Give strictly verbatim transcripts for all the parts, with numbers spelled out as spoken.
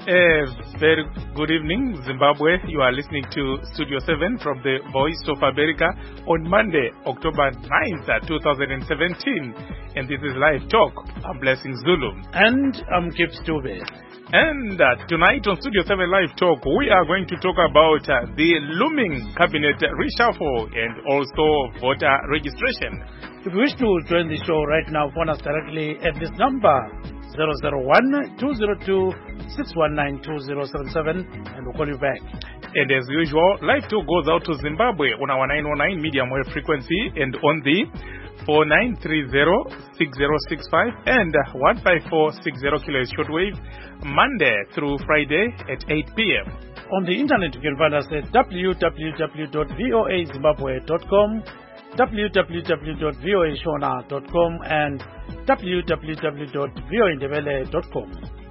A very good evening, Zimbabwe. You are listening to Studio seven from the Voice of America on Monday, October ninth, twenty seventeen. And this is Live Talk. I'm Blessing Zulu. And I'm Kip Stube. And uh, tonight on Studio seven Live Talk, we are going to talk about uh, the looming cabinet reshuffle and also voter registration. If you wish to join the show right now, phone us directly at this number, zero zero one, two zero two, six one nine, two zero seven seven, and we'll call you back. And as usual, Live Talk goes out to Zimbabwe on our nine oh nine medium wave frequency and on the four nine three zero, six zero six five and one five four six zero kilohertz shortwave, Monday through Friday at eight p.m. On the internet, you can find us at w w w dot voa zimbabwe dot com, w w w dot voa shona dot com, and w w w dot voa ndebele dot com.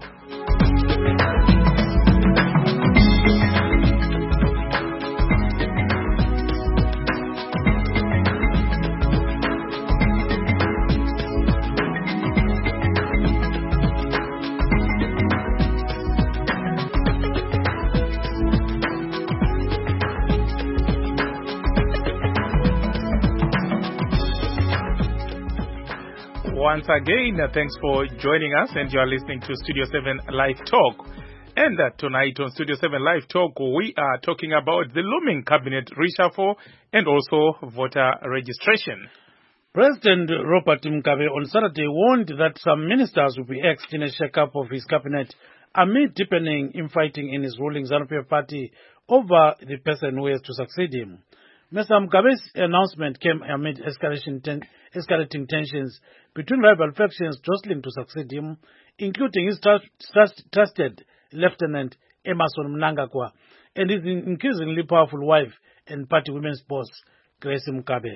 Once again, uh, thanks for joining us, and you are listening to Studio seven Live Talk. And uh, tonight on Studio seven Live Talk, we are talking about the looming cabinet reshuffle and also voter registration. President Robert Mugabe on Saturday warned that some ministers will be axed in a shake-up of his cabinet amid deepening infighting in his ruling ZANU-P F party over the person who has to succeed him. Mister Mugabe's announcement came amid escalation ten- escalating tensions between rival factions jostling to succeed him, including his trust- trust- trusted Lieutenant Emmerson Mnangagwa and his increasingly powerful wife and party women's boss, Grace Mugabe.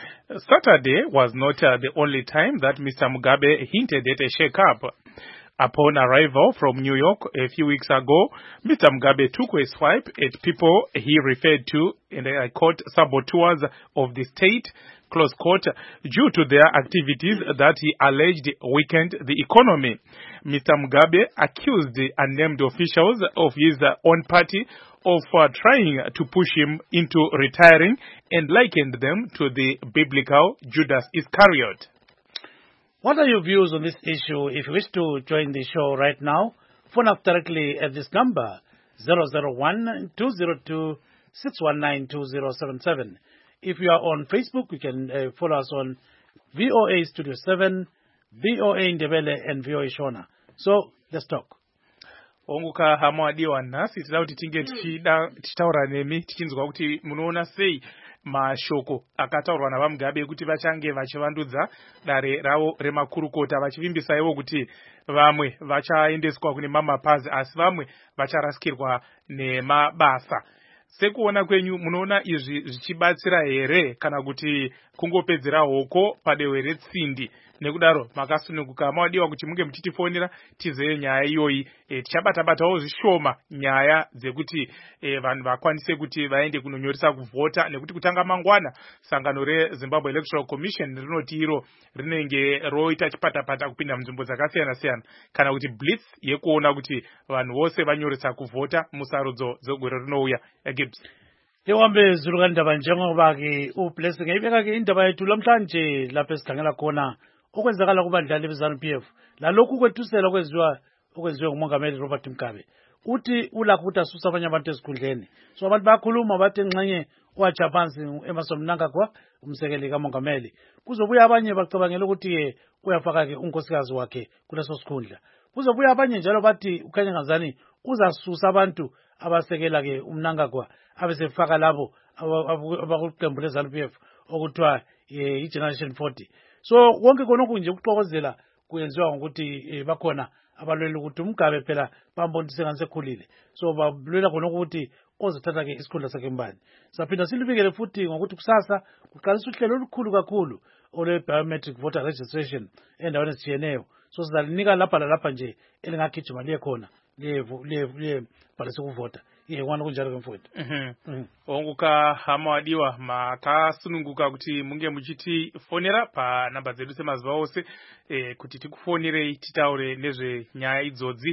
Saturday was not uh, the only time that Mister Mugabe hinted at a shake-up. Upon arrival from New York a few weeks ago, Mister Mugabe took a swipe at people he referred to, and I quote, saboteurs of the state, close quote, due to their activities that he alleged weakened the economy. Mister Mugabe accused the unnamed officials of his own party of uh, trying to push him into retiring and likened them to the biblical Judas Iscariot. What are your views on this issue? If you wish to join the show right now, phone up directly at this number, zero zero one, two zero two, six one nine, two zero seven seven. If you are on Facebook, you can uh, follow us on V O A Studio seven, V O A Ndebele, and V O A Shona. So, let's talk. Onguka hamwadiwa nasi tida kuti tinge tichitaura nemi tichinzwa kuti munoona sei mashoko akataurwa naVaMugabe kuti vachange vachivandudza dare ravo remakurukota vachivimbisa ivo kuti vamwe vachaendeswa kune mamapazi asi vamwe vacharasikirwa nemabasa. Sekuona kwenyu munoona izvi zvichibatsira here kana kuti kungopedzera hoko padehwe retsindi? Nekudaro makasununguka mawadiwa kuti munge muchitifonera tizeye nyaya iyoyi. E, tichabata-batawo zvishoma nyaya dzekuti e, vanhu vakwanise kuti vaende kunonyoresa kuvhota, nekuti kutanga mangwana sangano reZimbabwe Electoral Commission rinoti iro rinenge roita chipata-pata kupinda munzvimbo dzakasiyana-siyana kana kuti blitz yekuona kuti vanhu vose vanyoresa kuvhota musarudzo dzegore rinouya. Gibbs. Yewambe Zulu kandaba njengoba ke uBlessing ayibeka ke indaba yethu lamhlanje lapha esikhangela khona okwenzakala kubandla leZANU-P F. Lalokhu kwethusela kwenziwa okwenziwe nguMongameli Robert Mugabe. Uthi ulakho ukuthi asusa abanye abantu esikhundleni. So abantu bayakhuluma bathi engxenye wacha phansi Emmerson Mnangagwa umsekeli kaMongameli. Kuzobuya abanye bacabangela ukuthi ke uyafaka ke unkosikazi wakhe kuleso sikhundla. Kuzobuya abanye njalo bathi ukhanya ngazani uzasusa abantu abasekela ke uMnangagwa abesefaka labo abakuqembu leZANU-P F okuthiwa iGeneration forty. So wonke konke nje ukuxokozela kuyenziwa ngokuthi bakhona abalwela ukuthi uMugabe phela bambonise ngasekhulile. So balwela khona ukuthi ozothatha ke isikhundla sakhe mbani. Saphinda silibikele futhi ngokuthi kusasa kuqalisa uhlelo olukhulu kakhulu ole biometric voter registration endaweni ezitshiyeneyo. So sizalinika lapha lapha nje elingagijima liye khona le le bhalise ukuvota. Ye wana kunjalo kemfowethu. Mhm. Onguka hamawadiwa makasununguka kuti munge muchiti fonera pa namba zedu semazuva ose eh, kuti tikufonere titaure nezve nyaya idzodzi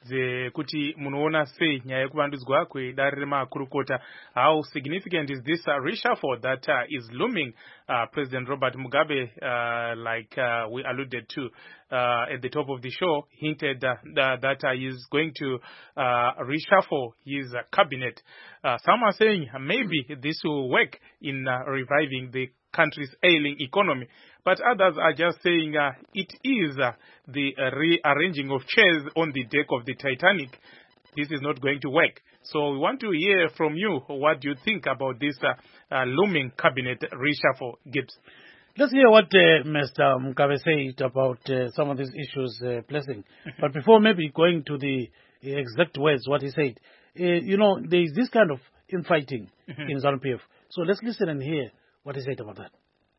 dzekuti munoona sei nyaya yekuvandudzwa kwedare remakurukota. How significant is this uh, reshuffle that uh, is looming? Uh, President Robert Mugabe, uh, like uh, we alluded to uh, at the top of the show, hinted uh, that, that uh, he is going to uh, reshuffle his uh, cabinet. Uh, some are saying maybe this will work in uh, reviving the country's ailing economy. But others are just saying uh, it is uh, the uh, rearranging of chairs on the deck of the Titanic. This is not going to work. So we want to hear from you. What do you think about this uh, uh, looming cabinet reshuffle, Gibbs? Let's hear what uh, Mister Mugabe said about uh, some of these issues, uh, Blessing. But before maybe going to the exact words, what he said, uh, you know, there is this kind of infighting mm-hmm. in ZANU-P F. So let's listen and hear what he said about that.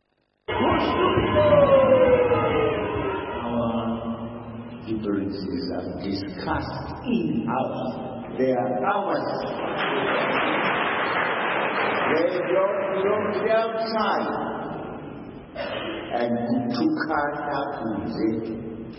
Our differences are discussed in-house. They are ours. They don't belong to the outside. And kutukana kunze.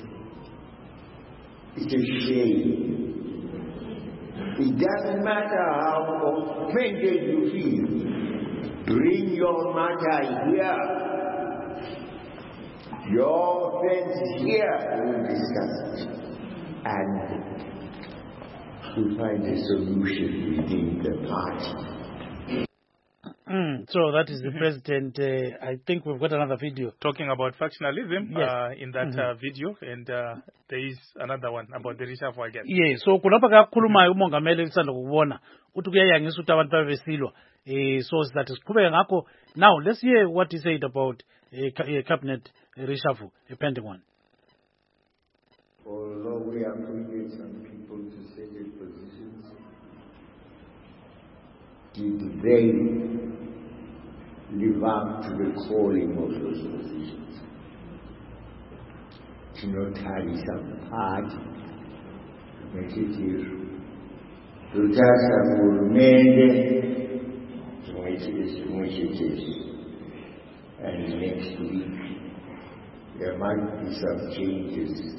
It's a shame. It doesn't matter how offended you feel. Bring your matter here. Your offense here. We'll discuss it. And we'll find a solution within the party. Mm, so that is the mm-hmm. president. Uh, I think we've got another video talking about factionalism yes. uh, in that mm-hmm. uh, video, and uh, there is another one about the reshuffle again. Yeah, so kunapa kakhuluma umongameli lisanda kubona uthi kuyayangisa ukuthi abantu babesilwa eh so that is kubeka ngakho. Now let's hear what he said about a uh, cabinet reshuffle, a pending one. Although we appointed some people to certain positions, did they live up to the calling of those positions? To not carry some part, make it here. To just have remained, which is, which it is. And next week, there might be some changes.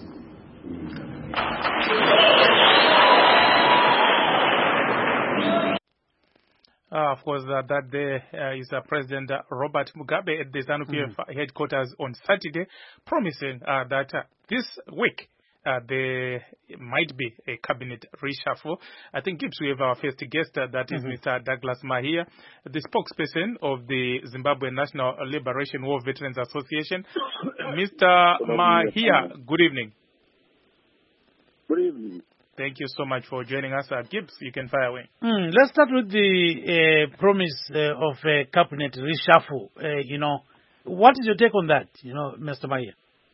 Uh, of course, uh, that there uh, is uh, President uh, Robert Mugabe at the ZANU-P F mm-hmm. headquarters on Saturday, promising uh, that uh, this week uh, there might be a cabinet reshuffle. I think, Gibbs, we have our first guest, uh, that is mm-hmm. Mister Douglas Mahia, the spokesperson of the Zimbabwe National Liberation War Veterans Association. Mister Mahia, good evening. Good evening. Thank you so much for joining us. Uh, Gibbs, you can fire away. Mm, let's start with the uh, promise uh, of a uh, cabinet reshuffle. Uh, you know, what is your take on that, you know, Mister Mahia?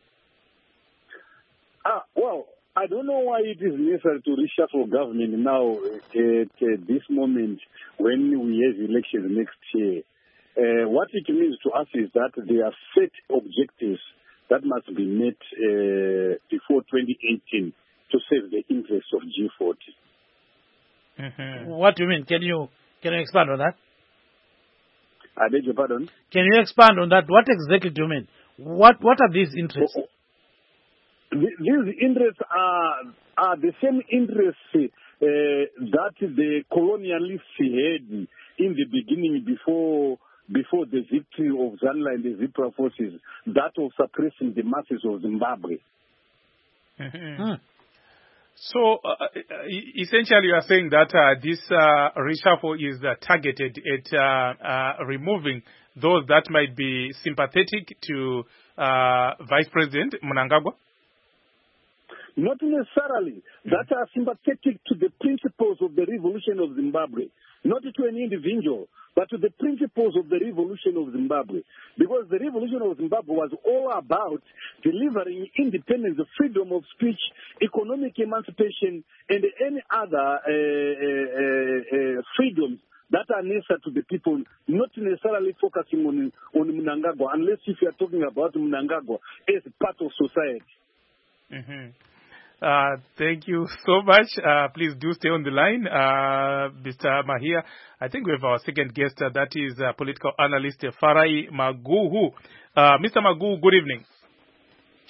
Uh, well, I don't know why it is necessary to reshuffle government now at uh, this moment when we have elections next year. Uh, what it means to us is that there are set objectives that must be met uh, before twenty eighteen. To save the interests of G forty. Mm-hmm. What do you mean? Can you can you expand on that? I beg your pardon? Can you expand on that? What exactly do you mean? What what are these interests? Oh, oh. These interests are are the same interests uh, that the colonialists had in the beginning before before the victory of Zanla and the Zipra forces, that of suppressing the masses of Zimbabwe. Mm-hmm. Hmm. So, uh, essentially, you are saying that uh, this uh, reshuffle is uh, targeted at uh, uh, removing those that might be sympathetic to uh, Vice President Mnangagwa? Not necessarily. Mm-hmm. That are sympathetic to the principles of the revolution of Zimbabwe. Not to an individual, but to the principles of the revolution of Zimbabwe. Because the revolution of Zimbabwe was all about delivering independence, freedom of speech, economic emancipation, and any other uh, uh, uh, freedoms that are necessary to the people, not necessarily focusing on, on Mnangagwa, unless if you are talking about Mnangagwa as part of society. Mm-hmm. Uh, thank you so much. Uh, please do stay on the line, uh, Mister Mahia. I think we have our second guest, uh, that is uh, political analyst uh, Farai Maguhu. Uh, Mister Maguhu, good evening.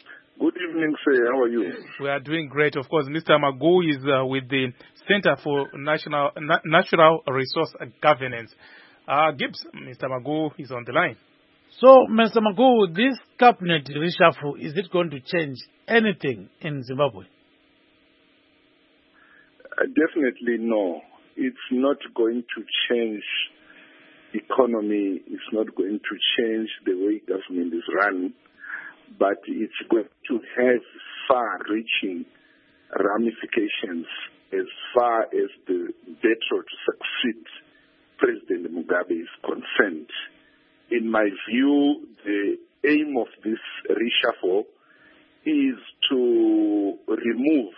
Good evening, sir. How are you? We are doing great. Of course, Mister Magoo is uh, with the Center for National Na- Natural Resource Governance. Uh, Gibbs, Mister Magoo is on the line. So, Mister Magoo, this cabinet reshuffle, is it going to change anything in Zimbabwe? Uh, definitely no. It's not going to change economy. It's not going to change the way government is run. But it's going to have far-reaching ramifications as far as the battle to succeed President Mugabe is concerned. In my view, the aim of this reshuffle is to remove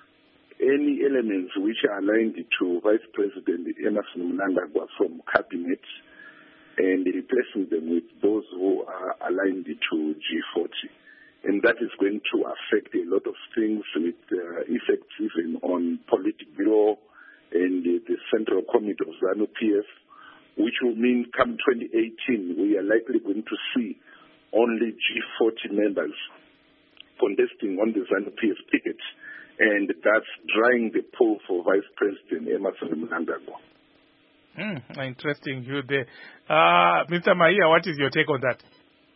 any elements which are aligned to Vice President Emmerson Mnangagwa from cabinet and replacing them with those who are aligned to G forty. And that is going to affect a lot of things with uh, effects even on Politburo and uh, the Central Committee of ZANU-P F, which will mean come twenty eighteen, we are likely going to see only G forty members contesting on the ZANU-P F ticket, and that's drying the pool for Vice President Emmerson Mnangagwa. Hmm, interesting view there. Uh, Mister Maia, what is your take on that?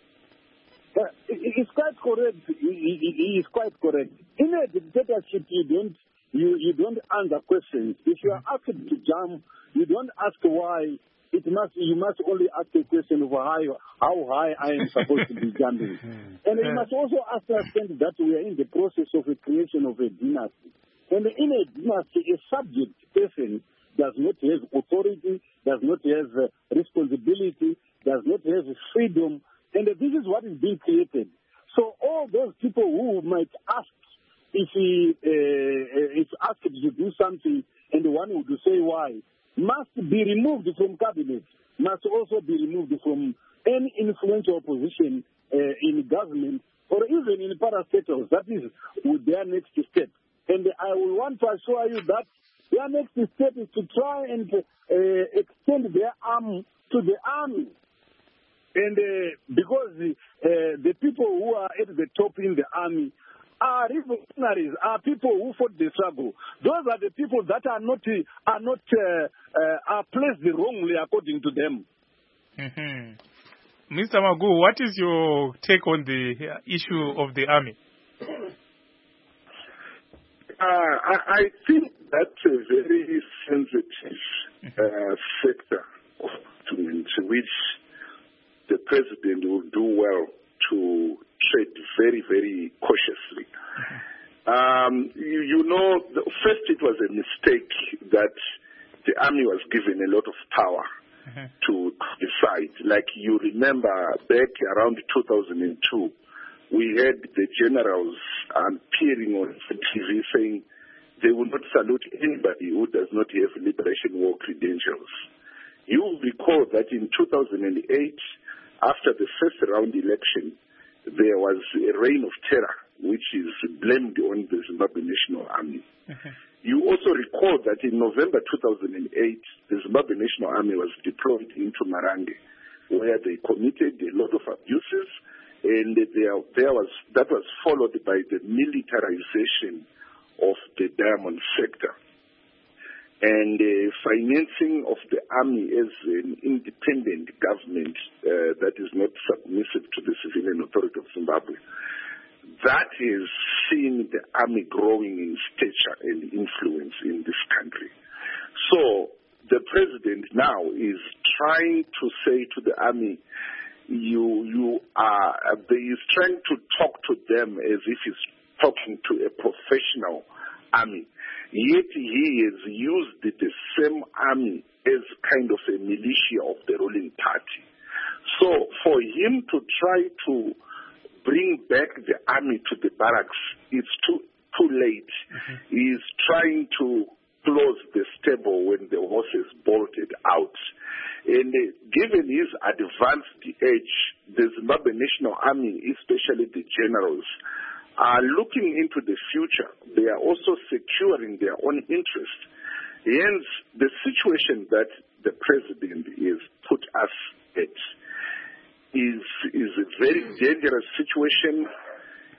Uh, it's quite correct. He, he, he is quite correct. In a dictatorship, you don't you, you don't answer questions. If you are asked to jump, you don't ask why. It must you must only ask a question of how, how high I am supposed to be jumping. And you must also understand that we are in the process of the creation of a dynasty. And in a dynasty, a subject person does not have authority, does not have uh, responsibility, does not have freedom, and uh, this is what is being created. So all those people who might ask if he uh, is asked to do something, and the one would say why, must be removed from cabinet, must also be removed from any influential position uh, in government, or even in parastatals. That is their next step. And I will want to assure you that their next step is to try and uh, extend their arm to the army. And uh, because uh, the people who are at the top in the army are revolutionaries, are people who fought the struggle. Those are the people that are not are not uh, uh, are placed wrongly according to them. Mm-hmm. Mister Magoo, what is your take on the issue of the army? Uh, I, I think that's a very sensitive uh, sector of government, which the president will do well to tread very, very cautiously. Um, you, you know, the, first it was a mistake that the army was given a lot of power mm-hmm. to decide. Like you remember back around two thousand two, we had the generals appearing on T V saying they will not salute anybody who does not have Liberation War credentials. You recall that in two thousand eight, after the first round election, there was a reign of terror, which is blamed on the Zimbabwe National Army. Mm-hmm. You also recall that in November two thousand eight, the Zimbabwe National Army was deployed into Marange, where they committed a lot of abuses, and there, there was, that was followed by the militarization of the diamond sector and uh, financing of the army as an independent government uh, that is not submissive to the civilian authority of Zimbabwe. That has seen the army growing in stature and influence in this country. So the president now is trying to say to the army, you, you are, uh, he is trying to talk to them as if he's talking to a professional army. Yet he has used the same army as kind of a militia of the ruling party. So for him to try to bring back the army to the barracks, it's too too late. Mm-hmm. He's trying to close the stable when the horses bolted out. And uh, given his advanced age, the Zimbabwe National Army, especially the generals, are looking into the future. They are also securing their own interest. Hence, the situation that the president is put us at is, is a very dangerous situation.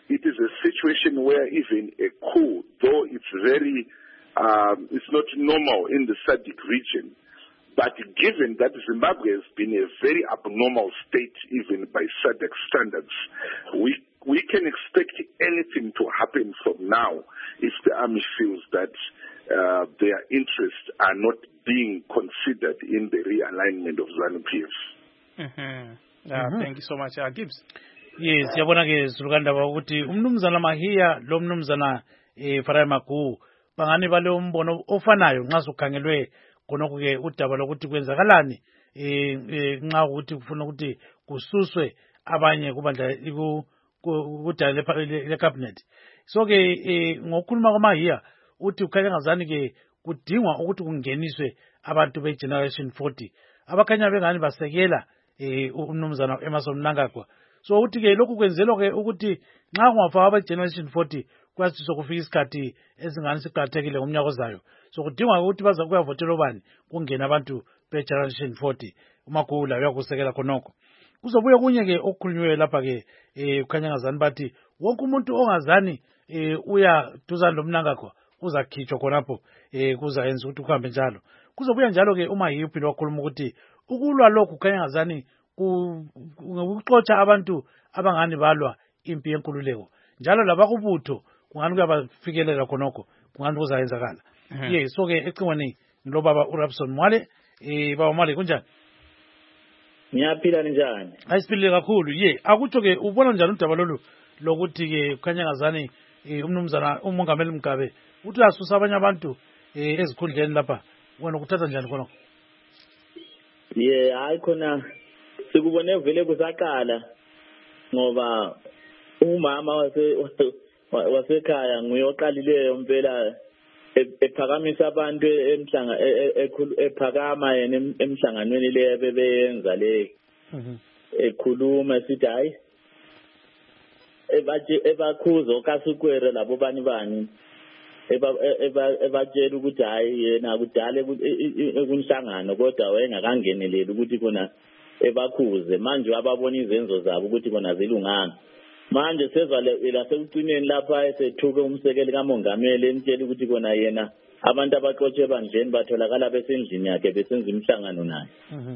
it is a situation where even a coup, though it's very, um, it's not normal in the S A D C region, but given that Zimbabwe has been a very abnormal state even by S A D C standards, we we can expect anything to happen from now if the army feels that uh, their interests are not being considered in the realignment of ZANU-P F. Mm-hmm. Uh, mm-hmm. Thank you so much, uh, Gibbs. Yes, yabona ke Zulukanda ukuthi umnumzana Mahiya lo mnumzana eh Farai Maguwu bangani bale umbono ofanayo nxa sokhangelwe khonokho ke udaba lokuthi kwenzakalani eh nxa ukuthi kufuna ukuthi kususwe abanye kubandla kudala le cabinet. So ke ngokukhuluma kwaMahiya uthi ukhanya ngazani ke kudingwa ukuthi kungeniswe abantu be generation forty abakhanya bengani basekela eh umnumzana Emmerson Mnangagwa. So uthi ke lokhu kwenzelwa ke ukuthi nxa kungafaka aba generation forty kwathi sokufika isikhathi ezingani siqhathekile ngomnyaka ozayo. So kudingwa ukuthi baza kuyavotela obani kungena abantu be generation forty uMaguwu la uyakusekela khonokho. Kuzobuye kunye ke okukhulunywe lapha ke eh ukhanya ngazani bathi wonke umuntu ongazani eh uya duzana loMnangagwa uzakhitshwa khonapho eh kuzayenza ukuthi kuhambe njalo. Kuzobuya njalo ke uma yiphilo wakhuluma ukuthi ukulwa lokhu khanya ngazani ukuxotsha abantu abangani balwa impi yenkululeko njalo labakubutho kungani kuyabafikelela khonokho kungani kuzayenzakala. Ye so ke ecingweni ngilo baba uRabson Mwale eh baba Mwale kunjani? Ngiyaphila njani? Ayisiphile kakhulu. Ye akutsho ke ubona njani udaba lolu lokuthi ke kukhanya ngazani umnumzana umongameli Mugabe uthi uyasusa abanye abantu eh ezikhundleni lapha wena ukuthatha njani khonokho? Ye hayi khona sikubone vele kusaqala ngoba umama wase wasekhaya nguye oqalileyo impela ephakamisa abantu emhlanga ephakama yena emhlanganweni le bebeyenza le ekhuluma sithi hayi ebathi ebakhuzo kasukwere labo bani bani eba ebatshela ukuthi hayi yena kudale kunhlangano kodwa wayengakangeneleli ukuthi kona ebakhuze manje ababona izenzo zabo ukuthi kona zilunganga manje sezwa la sekucineni lapha esethuke umsekeli kamongameli emtshela ukuthi kona yena abantu abaxotshe bandleni batholakala besendlini yakhe besenza imhlangano naye. Mhm.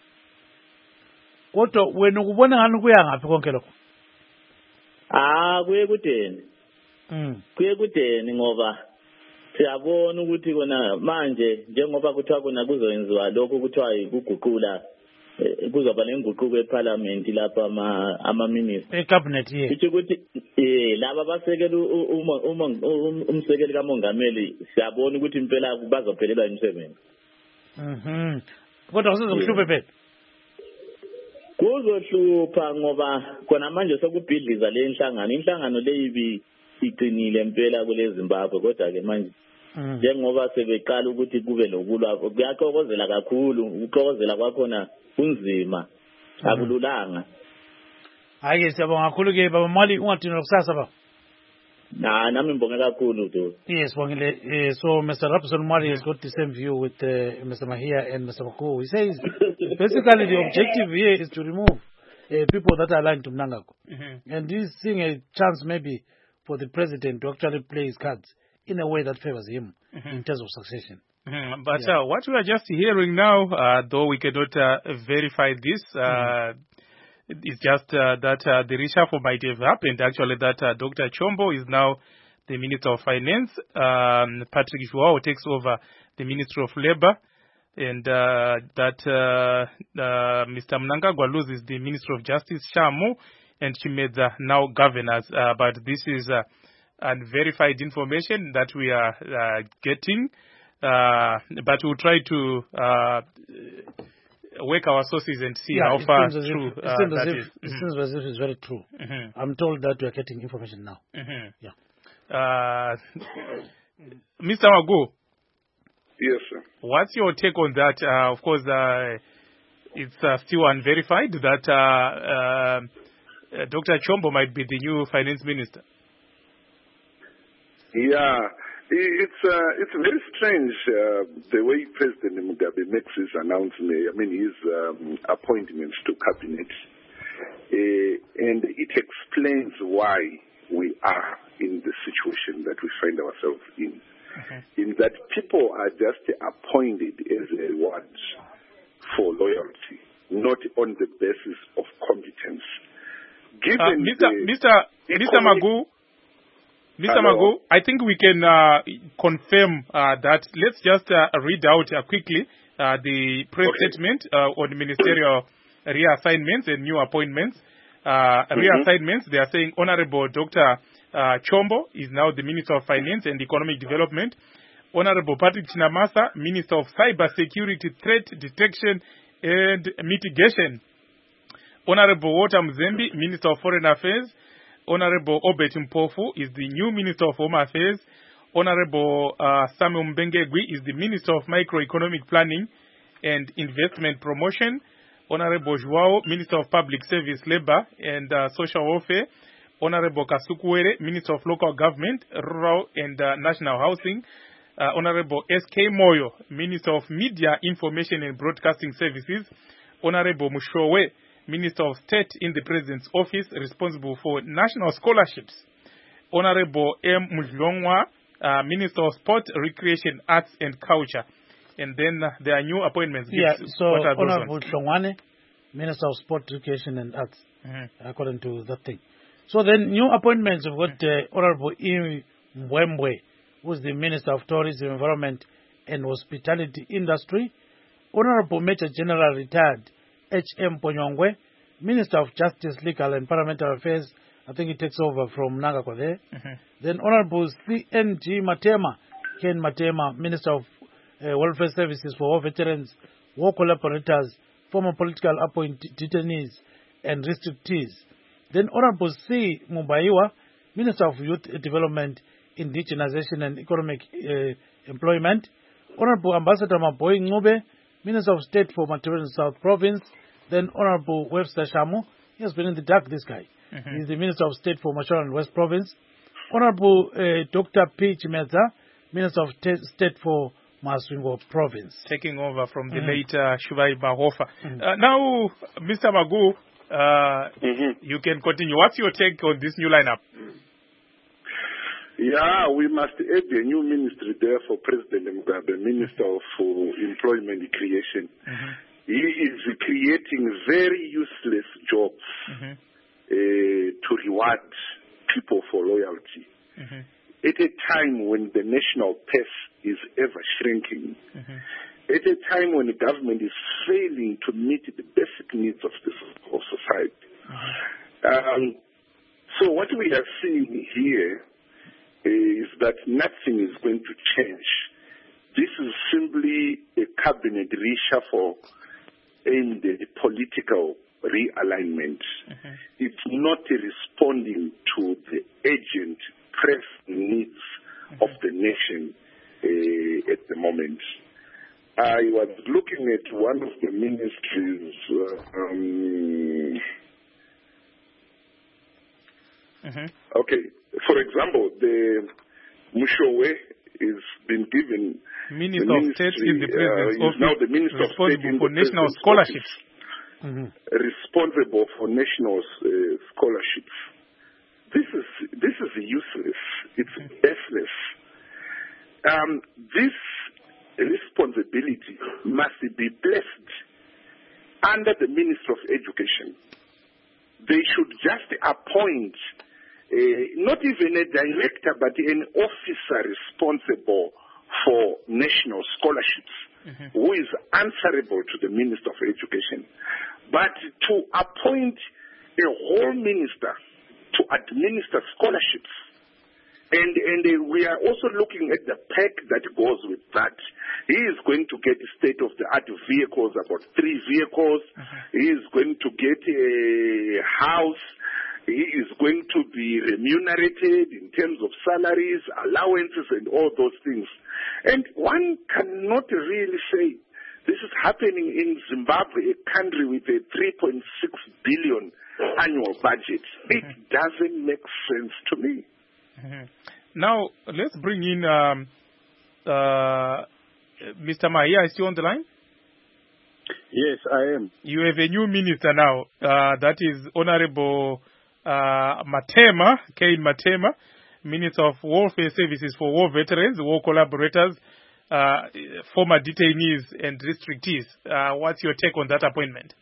Kodwa wena ukubona ngani kuya ngaphi konke lokho? Ah kuye kudeni. Mhm. Kuye kudeni ngoba siyabona ukuthi kona manje njengoba kuthiwa kona kuzoyenziwa lokho kuthiwa ukuguqula kuzoba lenguquko eParliament lapha ama ama minister eCabinet ye ithi ukuthi eh laba basekela uma umsekeli kamongameli siyabona ukuthi impela bazophelelwa imisebenzi. Mhm. Kodwa kuzohlupha phela. Kuzohlupha ngoba kona manje sokubhidliza le inhlangano inhlangano leyibi iqinile impela kule Zimbabwe kodwa ke manje njengoba sebeqala ukuthi kube lokulwa kuyaxokozela kakhulu ukuxokozela kwakhona kunzima akululanga. Hayi siyabonga kakhulu ke baba Mwali ungathini kusasa ba? Na nami ngibonge kakhulu do. Yes bongile so Mister Rabson Mwali has got the same view with uh, Mister Mahiya and Mister Maguwu. He says basically the objective here is to remove uh, people that are aligned to Mnangagwa. Mm-hmm. And he's seeing a chance maybe for the president to actually play his cards in a way that favors him mm-hmm. in terms of succession. Mm-hmm. But yeah. uh, what we are just hearing now, uh, though we cannot uh, verify this, uh, mm-hmm. it's just uh, that uh, the reshuffle might have happened. Actually, that uh, Doctor Chombo is now the Minister of Finance. Um, Patrick Shuao takes over the Ministry of Labor. And uh, that uh, uh, Mister Mnangagwa loses the Ministry of Justice, Shamu, and Chimedza now governors. Uh, but this is uh, unverified information that we are uh, getting. Uh, but we'll try to uh, work our sources and see yeah, how far true if, uh, that as if, is. It seems as if it's very true. Mm-hmm. I'm told that we are getting information now. Mm-hmm. Yeah. Uh, Mister Maguwu. Yes, sir. What's your take on that? Uh, of course, uh, it's uh, still unverified that uh, uh, Doctor Chombo might be the new finance minister. Yeah. It's uh, it's very strange uh, the way President Mugabe makes his announcement. I mean his um, appointments to cabinet, uh, and it explains why we are in the situation that we find ourselves in. Mm-hmm. In that people are just appointed as a reward for loyalty, not on the basis of competence. Given Uh, Mister the Mister Mister economic- Magu, Mister Hello? Magu, I think we can uh, confirm uh, that. Let's just uh, read out uh, quickly uh, the press Okay. statement uh, on ministerial reassignments and new appointments. Uh, Mhm. Reassignments, they are saying Honorable Doctor Uh, Chombo is now the Minister of Finance and Economic Development. Honorable Patrick Chinamasa, Minister of Cyber Security, Threat Detection and Mitigation. Honorable Walter Mzembi, Minister of Foreign Affairs. Honorable Obet Mpofu is the new Minister of Home Affairs. Honorable uh, Samuel Mbengegwi is the Minister of Microeconomic Planning and Investment Promotion. Honorable Joao, Minister of Public Service, Labor and uh, Social Welfare. Honorable Kasukuwere, Minister of Local Government, Rural and uh, National Housing. Uh, Honorable S K Moyo, Minister of Media, Information and Broadcasting Services. Honorable Mushowe, Minister of State in the President's Office, responsible for national scholarships. Honorable M. Mujlongwa, uh, Minister of Sport, Recreation, Arts and Culture. And then uh, there are new appointments. Yeah, Gibbs, so what are those Honorable ones? Hlongwane, Minister of Sport, Education and Arts, Mhm. according to that thing. So then new appointments, we've got uh, Honorable Imi Mbwembwe, who's the Minister of Tourism, Environment and Hospitality Industry. Honorable Major General Retired H M Ponyongwe, Minister of Justice, Legal and Parliamentary Affairs. I think he takes over from Nagakwa there. Mhm. Then Honorable C N G Matema, Ken Matema, Minister of uh, Welfare Services for War Veterans, War Collaborators, former political appointed detainees and restrictees. Then Honorable C. Mubaiwa, Minister of Youth Development, Indigenization and Economic uh, Employment. Honorable Ambassador Maboy Ngube, Minister of State for Material South Province. Then Honorable Webster Shamu, he has been in the dark, this guy. Mhm. He's the Minister of State for Mashonaland West Province. Honorable uh, Doctor P. Chimeza, Minister of T- State for Maswingo Province. Taking over from the Mhm. late uh, Shuvai Mahofa. Mhm. Uh, now, Mister Magu, uh, Mhm. you can continue. What's your take on this new lineup? Yeah, we must add a new ministry there for President Mugabe, Minister of uh, Employment Creation. Mhm. He is creating very useless jobs Mhm. uh, to reward people for loyalty. Mhm. At a time when the national purse is ever shrinking, Mhm. at a time when the government is failing to meet the basic needs of the of society. Um, so what we are seeing here is that nothing is going to change. This is simply a cabinet reshuffle aimed at political realignment. Mhm. It's not responding to the urgent pressing needs of the nation uh, at the moment. I was looking at one of the ministries. Uh, um, Mhm. okay, for example, the Mushowe is been given Minister the of State in the ministry, uh, President's is Office, now the Minister of State responsible in for the national President's scholarships. Office, Mhm. responsible for national uh, scholarships. This is this is useless. It's baseless. Um, this responsibility must be placed under the Minister of Education. They should just appoint uh, not even a director, but an officer responsible for national scholarships, Mhm. who is answerable to the Minister of Education. But to appoint a whole minister to administer scholarships, and and uh, we are also looking at the pack that goes with that. He is going to get state-of-the-art vehicles, about three vehicles. Mhm. He is going to get a house. He is going to be remunerated in terms of salaries, allowances, and all those things. And one cannot really say this is happening in Zimbabwe, a country with a three point six billion annual budget. It doesn't make sense to me. Mhm. Now, let's bring in um, uh, Mister Mahia. Is he on the line? Yes, I am. You have a new minister now. Uh, that is Honorable uh, Matema, Kane Matema, Minister of Welfare Services for War Veterans, War Collaborators, uh, former detainees and restrictees. Uh, what's your take on that appointment?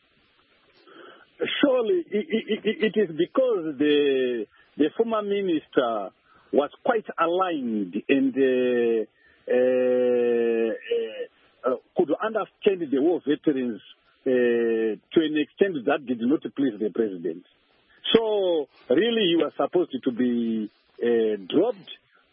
Surely it, it, it is because the the former minister was quite aligned and uh, uh, uh, could understand the war veterans uh, to an extent that did not please the president. So really he was supposed to be uh, dropped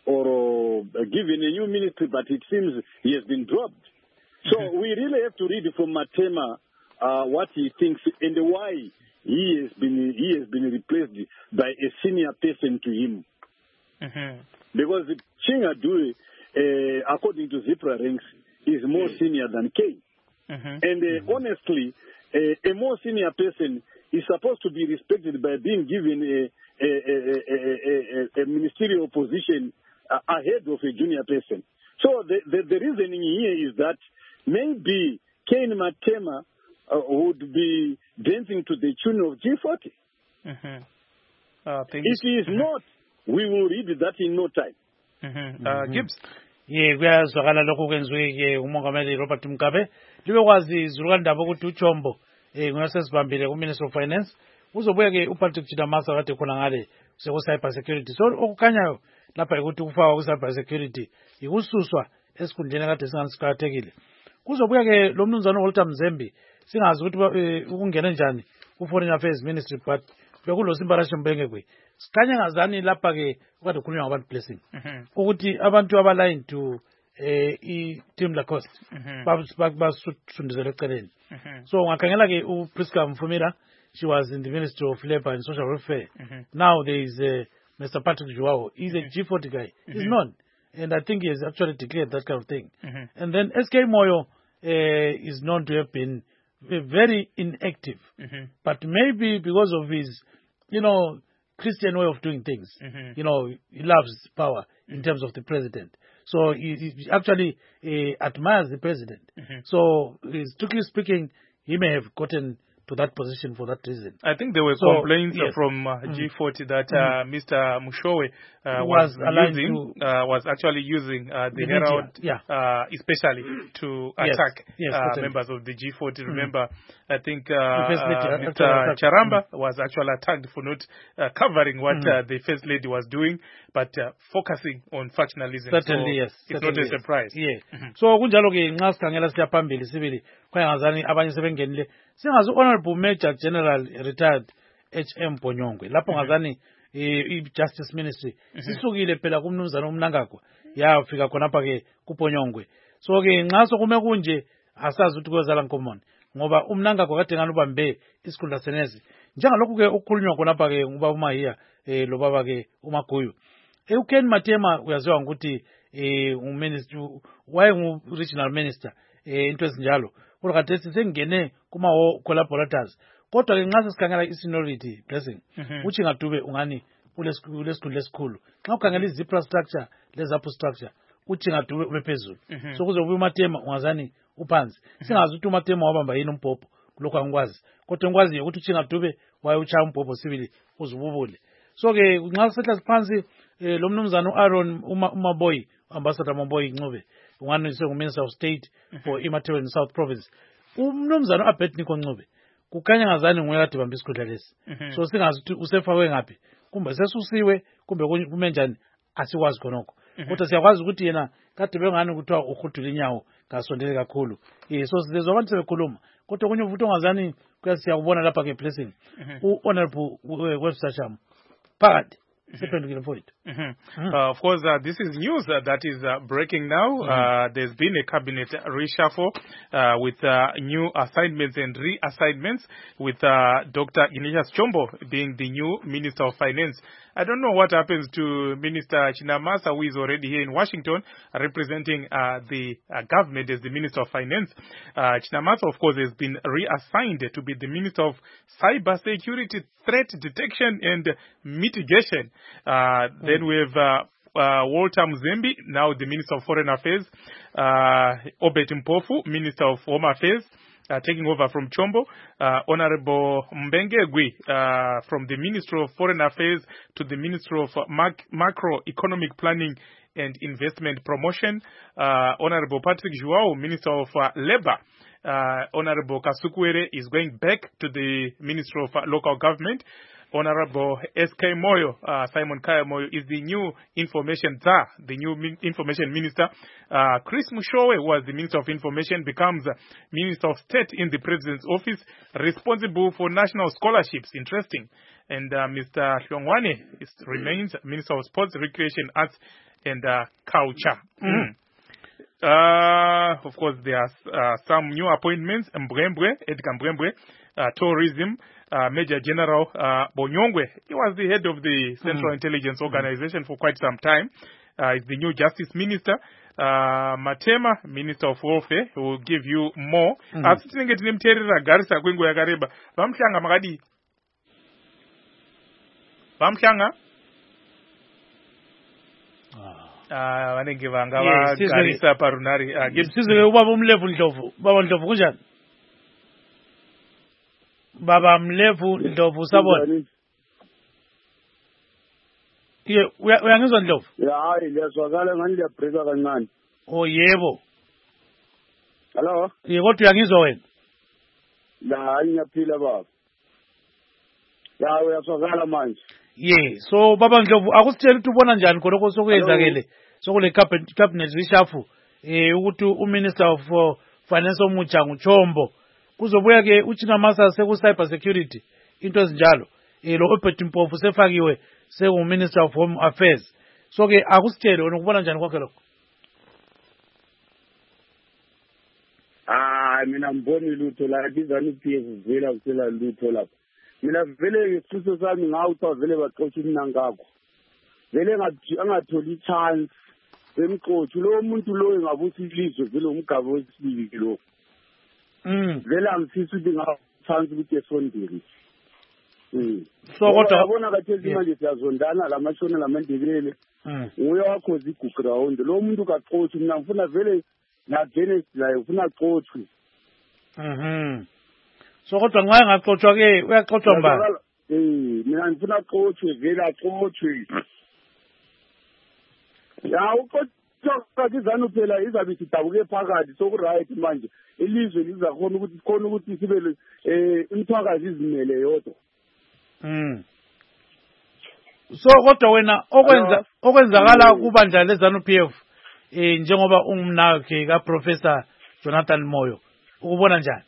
or uh, given a new ministry, but it seems he has been dropped. So mm-hmm. we really have to read from Matema uh, what he thinks and why he has been he has been replaced by a senior person to him. Mm-hmm. Because Chingadue, uh, according to Zipra ranks, is more senior than Kane. Mm-hmm. And uh, mm-hmm. honestly, uh, a more senior person is supposed to be respected by being given a, a, a, a, a, a ministerial position uh, ahead of a junior person. So the, the, the reasoning here is that maybe Kane Matema uh, would be dancing to the tune of G forty. Mm-hmm. Uh, if he is mm-hmm. not, we will read that in no time. Mm-hmm. Uh, Gibbs. Ye kuyazwakala lokho kwenziwe umongameli Robert Mugabe libe kwazi izulukandaba ukuthi uChombo eh ngiyasesibambile ku Minister of Finance uzobuya ke uPatrick Chidamasa kade khona ngale seko cyber security. So okukhanyayo lapha ukuthi kufaka ku cyber security ikususwa esikhundleni kade singasikhathekile. Kuzobuya ke lo mnumzana Walter Mzembe singazi ukuthi ukungena njani ku Foreign Affairs Ministry, but bekulo simbarashe mbenge kwe sikhanya ngazani lapha ke ukade khulunywa ngabantu blessing ukuthi abantu abaline to eh I team la cost basundizela eceleni. So ngakhangela ke u Priska Mfumira, she was in the Ministry of Labor and Social Welfare. Mm-hmm. Now there is uh, Mister Patrick Joao. He's mm-hmm. a G forty guy. Mm-hmm. He's known, and I think he has actually declared that kind of thing. Mm-hmm. And then S K Moyo uh, is known to have been very inactive, mm-hmm. but maybe because of his, you know, Christian way of doing things. Mm-hmm. You know, he loves power in terms of the president. So he, he actually uh, admires the president. Mm-hmm. So, strictly speaking, he may have gotten to that position for that reason. I think there were so, complaints yes. from uh, G forty that uh, mm. Mister Mushowe uh, was, was using to, uh, was actually using uh, the, the Herald, yeah. uh, especially to attack yes. Yes, uh, members of the G forty. Mm. Remember, I think uh, uh, Mister Charamba mm. was actually attacked for not uh, covering what mm. uh, the First Lady was doing, but uh, focusing on factionalism. Certainly, so yes. It's Certainly, not a surprise. Yes. Yeah. Mm-hmm. So, kunjalo ke nxa sikhangela siya phambili sibili kwayangazani abanye sebengenile singazi Honorable Major General retired H M Bonyongwe lapho ngazani i Justice Ministry sisukile phela kumnumzana umnangagwa yafika khona apha ke kuBonyongwe. So ke nxa sokume kunje asazi ukuthi kozala nkomoni ngoba umnangagwa kade ngani ubambe isikhundla senezi njengalokhu ke ukukhulunywa khona apha ke nguba uMahiya eh lo baba ke uMaguyu eh uKen Matema uyaziwa ukuthi eh uminister waye ngu regional minister eh into ezinjalo kodwa kade sengene kuma collaborators kodwa ke nxa sesikhangela iseniority blessing uthi ngadube ungani kulesikhulu lesikhulu nxa ukhangela izipra structure lezapo structure uthi ngadube ubephezulu so kuzobuya uMatema ungazani uphansi singazi ukuthi uMatema wabamba yini umbhobho lokho angikwazi kodwa ngikwazi ukuthi uthi ngadube waye uchaya umbhobho sibili uzububule. So ke nxa sehla siphansi lo mnumzana uAaron uMaboyi Ambassador Maboyi Ncube ungani senguminister of state for immaterial in South Province umnumzana uAbednego Ncube kukhanya ngazani nguye kade bamba isikhundla lesi. So singazi ukuthi usefakwe ngapi kumbe sesusiwe kumbe kumenjani asikwazi khonokho kodwa siyakwazi ukuthi yena kade bengani kuthiwa ukhudula inyawo ngasondele kakhulu. Eh so sizwe abantu sebekhuluma kodwa kunye uvuto ngazani kuyasiyakubona lapha ke blessing uHonorable Webster Cham phakathi. Mm-hmm. Mm-hmm. Uh, of course, uh, this is news uh, that is uh, breaking now. Mm-hmm. Uh, there's been a cabinet reshuffle uh, with uh, new assignments and reassignments with uh, Doctor Ignatius Chombo being the new Minister of Finance. I don't know what happens to Minister Chinamasa, who is already here in Washington representing uh, the uh, government as the Minister of Finance. Uh, Chinamasa, of course, has been reassigned to be the Minister of Cyber Security, Threat Detection and Mitigation. Uh, mm. Then we have uh, uh, Walter Mzembe, now the Minister of Foreign Affairs, uh, Obet Mpofu, Minister of Home Affairs, uh, taking over from Chombo. Uh, Honorable Mbengegwi uh, from the Ministry of Foreign Affairs to the Ministry of Mac- Macroeconomic Planning and Investment Promotion. Uh, Honorable Patrick Joao, Minister of uh, Labour. Uh, Honorable Kasukwere is going back to the Ministry of uh, Local Government. Honorable S K Moyo, uh, Simon Kaya Moyo, is the new information czar, the new min- information minister. Uh, Chris Mushowe was the Minister of Information, becomes uh, Minister of State in the President's office, responsible for national scholarships. Interesting. And uh, Mister Hlongwane is, remains Minister of Sports, Recreation, Arts, and uh, Culture. Mm. Uh, of course, there are uh, some new appointments. Mbrembre, Edgar Mbrembre, uh, Tourism, uh, Major General uh, Bonyongwe. He was the head of the Central mm. Intelligence Organization mm. for quite some time. Uh, he's the new Justice Minister. Uh, Matema, Minister of Welfare, who will give you more. Asitinge tinemterera Garissa kwengo yakareba. Bamhlanga makadi. Bamhlanga. Ah, vanenge vanga vagarisa parunari. Sizwe ubaba umlevu Ndlovu. Baba Ndlovu kunjani? Baba Mlevu Ndlovu sabona. Ye uyangizwa Ndlovu? Ya hayi liyazwakala ngani liyabreaka kancane. Oh yebo. Hello? Ye kodwa uyangizwa wena? La hayi ngiyaphila baba. Ya uyazwakala manje. Yeah, so baba Ndlovu akusitshela ukuthi ubona njani khonokho sokuyenzakele sokule cabinet cabinet reshuffle eh ukuthi uMinister of uh, Finance omutsha nguChombo kuzobuya ke uChinamasa seku cyber security into ezinjalo eh lo Obert Mpofu sefakiwe seku Minister of Home Affairs so ke akusitshele wena ukubona njani kwakhe lokho. Ah mina mboni lutho la bizana P F vela kuphela lutho lapha. Mina vele ngisiso sami ngawutha vele baxotsha iminangakho vele angatholi chance emxotsho lo muntu lo engabuthi ilizwe vele umgaba wesibili lo mm vele angifisa ukuthi ngachance ukuthi esondele mm so kodwa yabona kathezi manje siyazondana lamashona lamandebele mm nguye wakho ziguground lo muntu kaxotsha mina ngifuna vele na Genesis la ufuna xotshe mhm so kodwa ngaye ngaxoxwa ke uyaxoxwa mba eh mina ngifuna xotshe vele axotshe ya uxoxa kizana phela izabe sidabuke phakathi soku right manje ilizwe lizakhona ukuthi sikhona ukuthi sibe eh imthwakazi izimele yodwa mm so kodwa wena okwenza okwenzakala kubandla lezanu P F eh njengoba ungumnakhe ka Professor Jonathan Moyo ukubona njani?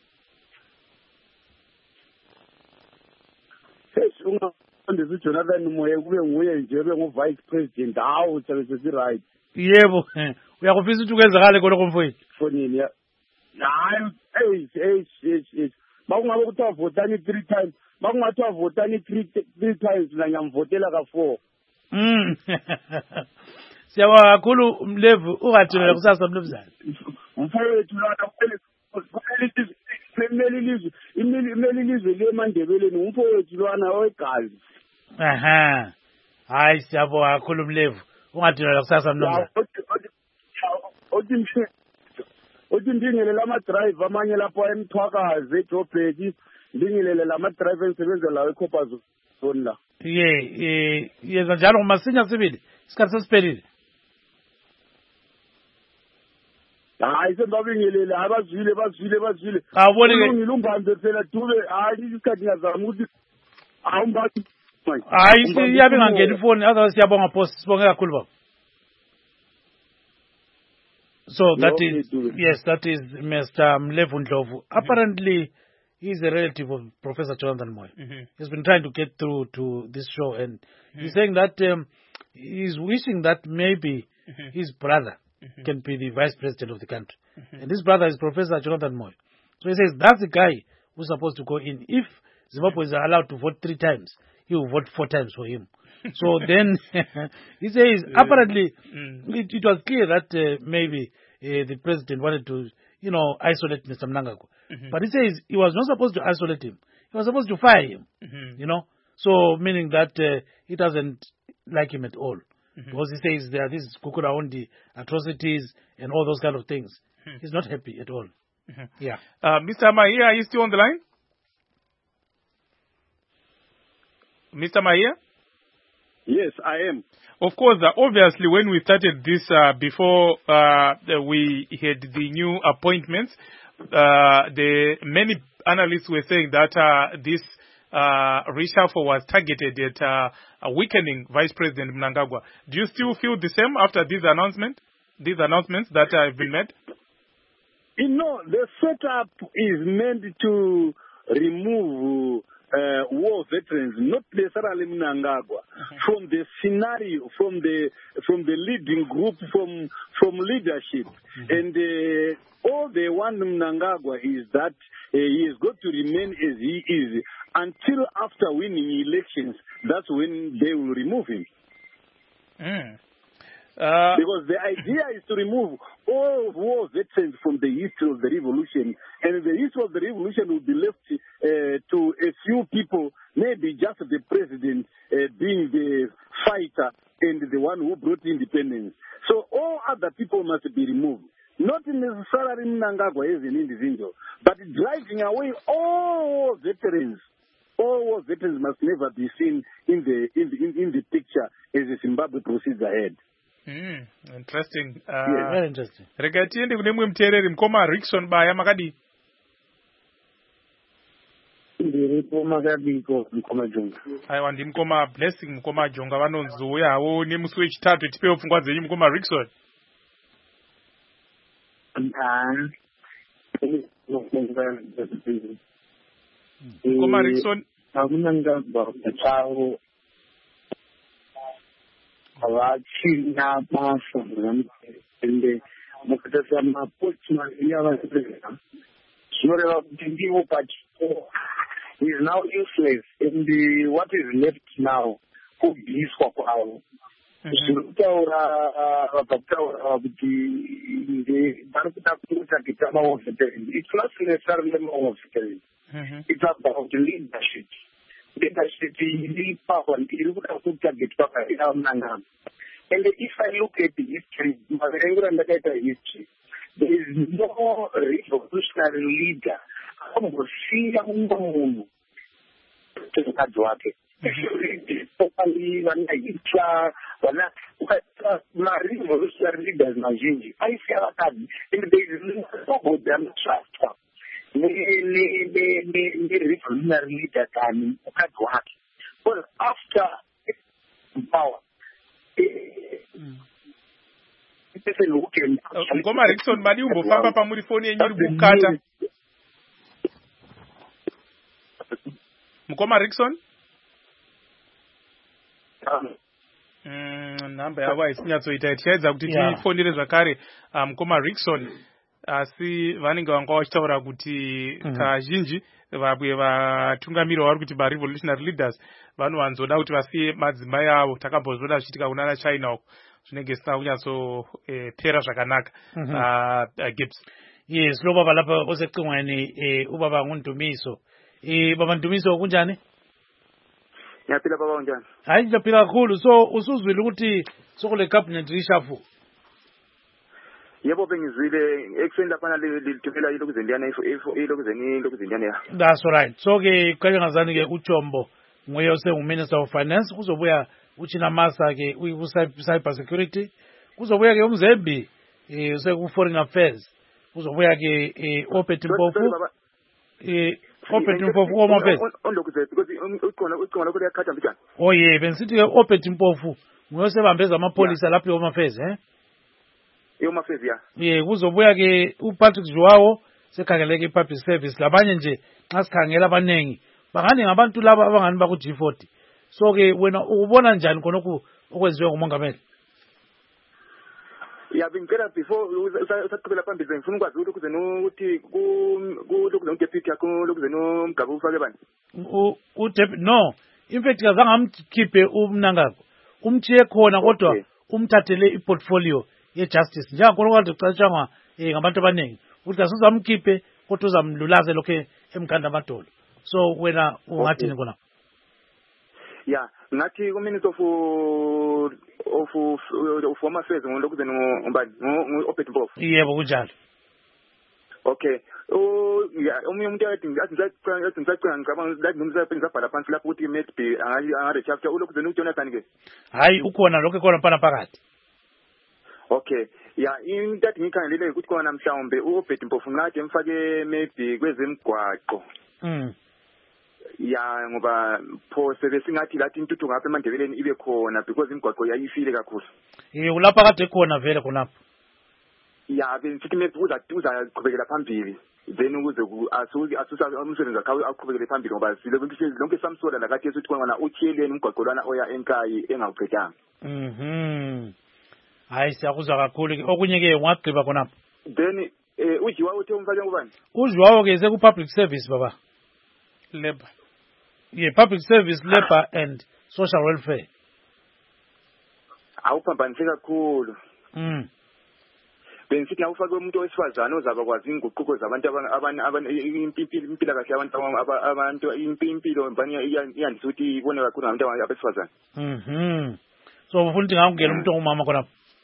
Ungaqondisa uJonathan Moyo kube nguye nje ube ngu-vice president hawu sabe sesi right. Yebo uyakufisa ukuthi kwenzakale khona komfowethu fonini ya hayi hey hey hey bakungabe kuthiwa votani three times bakungathiwa votani three three times la ngiyamvotela ka four. mm siyabonga kakhulu Mlevu ungathula kusasa Mlevuzane mfowethu lana kumele ilizwe imeli ilizwe leMandebeleni umfowethu lwana owegazi. aha hayi siyabonga kakhulu Mlevu ungathula kusasa Mlevuzane othi mshe othi ndingele lama drive amanye lapho emthwakazi eJobheki ndingilele lama drive ensebenza lawo eCoppers zone la. ye eh yenza njalo ngomasinya sibili isikhathi sesiphelile. hayi sembabingelele abazwile bazwile bazwile awuboni ke ngilumbambe phela dube hayi isikhathi ngiyazama ukuthi awumbathi hayi siyabe ngangena ifoni otherwise siyabonga boss sibonge kakhulu baba. So that no, is yes that is Mister Mlevu Ndlovu. Apparently he's a relative of Professor Jonathan Moyo. Mm-hmm. He's been trying to get through to this show and mm-hmm. he's saying that um, he's wishing that maybe mm-hmm. his brother mm-hmm. can be the vice president of the country. Mm-hmm. And this brother is Professor Jonathan Moyo. So he says that's the guy who's supposed to go in. If Zimbabwe is allowed to vote three times, he will vote four times for him. So then he says apparently mm. it, it was clear that uh, maybe uh, the president wanted to, you know, isolate Mister Mnangagwa. Mm-hmm. But he says he was not supposed to isolate him. He was supposed to fire him, mm-hmm. you know. So meaning that uh, he doesn't like him at all. Mm-hmm. Because he says there are these Kukuraundi atrocities and all those kind of things. Mm-hmm. He's not happy at all. Mm-hmm. Yeah. Uh, Mister Mahia, are you still on the line? Mister Mahia? Yes, I am. Of course, uh, obviously, when we started this, uh, before uh, we had the new appointments, uh, the many analysts were saying that uh, this uh, reshuffle was targeted at uh, weakening Vice President Mnangagwa. Do you still feel the same after this announcement, these announcements that have been made? You know, the setup is meant to remove uh, war veterans, not necessarily Mnangagwa, mm-hmm. from the scenario, from the from the leading group, from from leadership, mm-hmm. and uh, all they want Mnangagwa is that uh, he is going to remain as he is until after winning elections. That's when they will remove him. Mm. Uh, because the idea is to remove all war veterans from the history of the revolution, and the history of the revolution will be left uh, to a few people, maybe just the president uh, being the fighter and the one who brought independence. So all other people must be removed. Not necessarily Mnangagwa as an individual, but driving away all veterans. All war veterans must never be seen in the in the, in, in the picture as Zimbabwe proceeds ahead. Mm, interesting. Uh, yeah, very interesting. Rega tiende kune mwe mtereri mkoma Rickson Baya makadi. Ndiripo makadi ko mkoma jonga. Aiwa ndi mkoma Blessing mkoma jonga vanonzouya awo nemusi wechitatu tipewo pfungwa dzenyu mkoma Rickson. Ah. Mkoma Rickson. Akuna ngaba avachina basa ende mukatasa mapotsman yavapresa zvinoreva kuti ndivo pachipo is now useless and the, what is left now kubviswa kwavo zviri kutaura vabva kutaura kuti vari kuda kungotagita maoveterans. It's not necessarily maoveterans. It's about leadership. Leadership is power. And if I look at the history, history, there is no revolutionary leader. Revolutionary leaders mazhinji aisiya vakadzi and there is nobody anotrust ne-revolutionary leader kani mukadzi wake. Well, after power, Mkoma Rickson madi umbofamba pamuri foni yenyu iri kukata. Mkoma Rickson? Mm, namba yavo haisinyatsoita tichaedza kuti tifonere zvakare mukoma Rickson, asi vanenge vanga vachitaura kuti kazhinji vamwe vatungamiri vari kuti ma-revolutionary leaders vanovanzoda kuti vasiye madzimai avo. Takambozvona zvichiitika kunana China uko, zvinenge zvisina kunyatsopera zvakanaka. Gibbs. Yes, lo baba lapha osecingweni ubaba nguNdumiso. Eh baba Ndumiso kunjani? Ngiyaphila baba unjani? Hayi ngiyaphila kakhulu. So usuzwile ukuthi sokule cabinet reshuffle. Yebo bengizwile ekuseni lapha lithumela ilokhu zendiyana ilokhu zeni ilokhu zendiyana ya. That's right. So ke kwake ngazani ke uJombo nguye osenguminister of finance, kuzobuya uChinamasa ke uyi cyber security, kuzobuya ke uMzembi eh useku foreign affairs, kuzobuya ke eh Opet Mpofu eh Opet Mpofu omafezi. Oh yeah, bensithi ke Opet Mpofu nguye osebambeza amapolisa lapha omafezi eh. Yomafezi ya. Yeah, kuzobuya ke uPatrick Joao sekhangeleke ipublic service, labanye nje nxa sikhangela abanengi bangani ngabantu laba abangani baku G forty. So ke wena ubona njani khonokho okwenziwe ngumongameli? Ya bingela before usaqhubela phambili ngifuna ukwazi ukuthi kuzeno ukuthi ku lokuzeno deputy yakho lokuzeno mgaba ufake bani? U deputy no, in fact kazange amkhiphe uMnangagwa. Umthiye khona kodwa umthathele iportfolio ye-justice njengakhona kade kucatshangwa eh ngabantu abaningi ukuthi asizamkhiphe kodwa uzamlulaze lokho emkhanda amadolo. So wena ungathini khona? Yeah, ngathi ku minute of of of former affairs ngolokuzeno umbani ngo Opet Mpofu. Yebo kunjalo. Okay. Oh, yeah, omunye umuntu athi ngathi ngathi ngicela ngicabanga that nomsebenzi ngizabhala phansi lapho ukuthi maybe angathi chapter ulokhu zenu uJonathan ke. Hayi ukhona lokho khona phana phakathi. Okay. Ya into athi ngikhangelele ukuthi khona mhlawumbe uBet Mpofu ngathi emfake maybe kwezemgwaqo. Mm. Ya ngoba pho sebesingathi lathi intuthu ngapha eMandebeleni ibe khona because imigwaqo yayifile kakhulu. Eh ulapha kade khona vele khonapha. Ya bengithi maybe uza uza qhubekela phambili. Then ukuze asuke asusa umsebenzi wakhe aqhubekele phambili ngoba silokhu lonke samsola la kade esuthi khona uthiyeleni umgwaqo lwana oya enkayi engawuqedanga. Mhm. Hayi siyakuzwa kakhulu okunye ke ungagqiba khonapha. Then eh ujiwa uthe umfake ubani? Ujiwawo ke seku public service baba. Labor. Yeah, public service, labor and social welfare. Awuphambanise kakhulu. Mm. Bengithi awufake umuntu wesifazana ozaba kwazi inguquko zabantu abantu impilo impilo kahle abantu abantu impilo mbani iyandisa ukuthi ibone kakhulu ngabantu abesifazana. Mhm. So ufuna ukuthi ngakungena umuntu ongumama khona.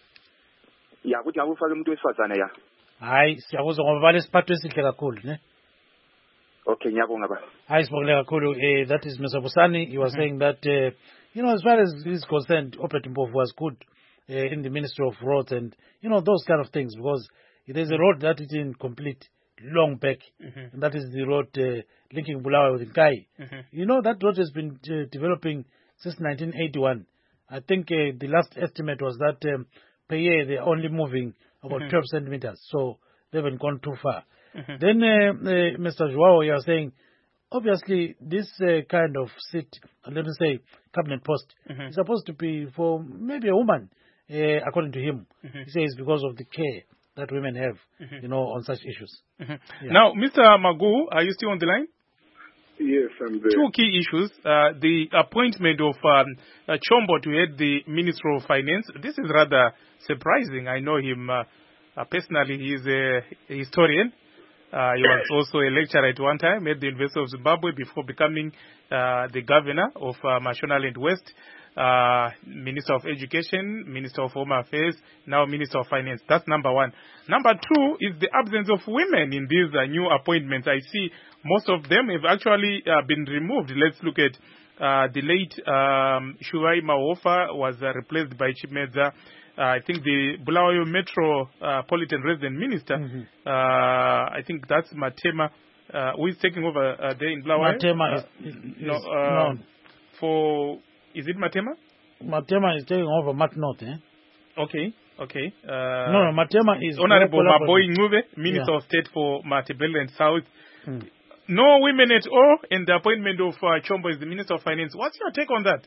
Ya ukuthi awufake umuntu wesifazana ya. Hayi siyakuzwa ngoba bale siphatho esihle kakhulu ne. Okay, ngiyabonga ba. Hayi sibongile kakhulu eh that is Mister Busani. He was mm-hmm. saying that uh, you know as far as he's concerned Obed Mpofu was good uh, in the Ministry of Roads and you know those kind of things because there's a road that is incomplete long back mm-hmm. and that is the road uh, linking Bulawayo with Nkai. Mm-hmm. You know that road has been uh, developing since nineteen eighty-one. I think uh, the last estimate was that um, per year they're only moving about mm-hmm. twelve centimeters, so they haven't gone too far. Mm-hmm. Then uh, uh, Mister Joao, you are saying, obviously this uh, kind of seat, let me say, cabinet post, mm-hmm. is supposed to be for maybe a woman, uh, according to him. Mm-hmm. He says because of the care that women have, mm-hmm. you know, on such issues. Mm-hmm. Yeah. Now, Mister Magu, are you still on the line? Yes, I'm there. Two key issues. Uh, the appointment of um, uh, Chombo to head the Ministry of Finance. This is rather surprising. I know him uh, uh, personally. He is a historian. Uh, he was also a lecturer at one time at the University of Zimbabwe before becoming uh, the governor of uh, Mashonaland West, uh, Minister of Education, Minister of Home Affairs, now Minister of Finance. That's number one. Number two is the absence of women in these uh, new appointments. I see most of them have actually uh, been removed. Let's look at uh, the late um, Shuai Mawofa was uh, replaced by Chimedza. Uh, I think the Bulawayo Metropolitan uh, Resident Minister, mm-hmm. uh, I think that's Matema, uh, who is taking over uh, there in Bulawayo. Matema uh, is, is no, uh, no. For, is it Matema? Matema is taking over Mat North, eh? Okay, okay. Uh, no, no, Matema is... Honorable Maboy Ngube, Minister yeah. of State for Matebele and South. Mm. No women at all in the appointment of uh, Chombo as the Minister of Finance. What's your take on that?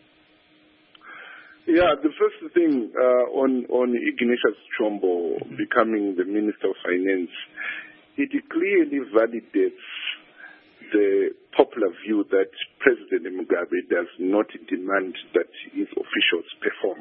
Yeah, the first thing uh, on, on Ignatius Chombo becoming the Minister of Finance, it clearly validates the popular view that President Mugabe does not demand that his officials perform.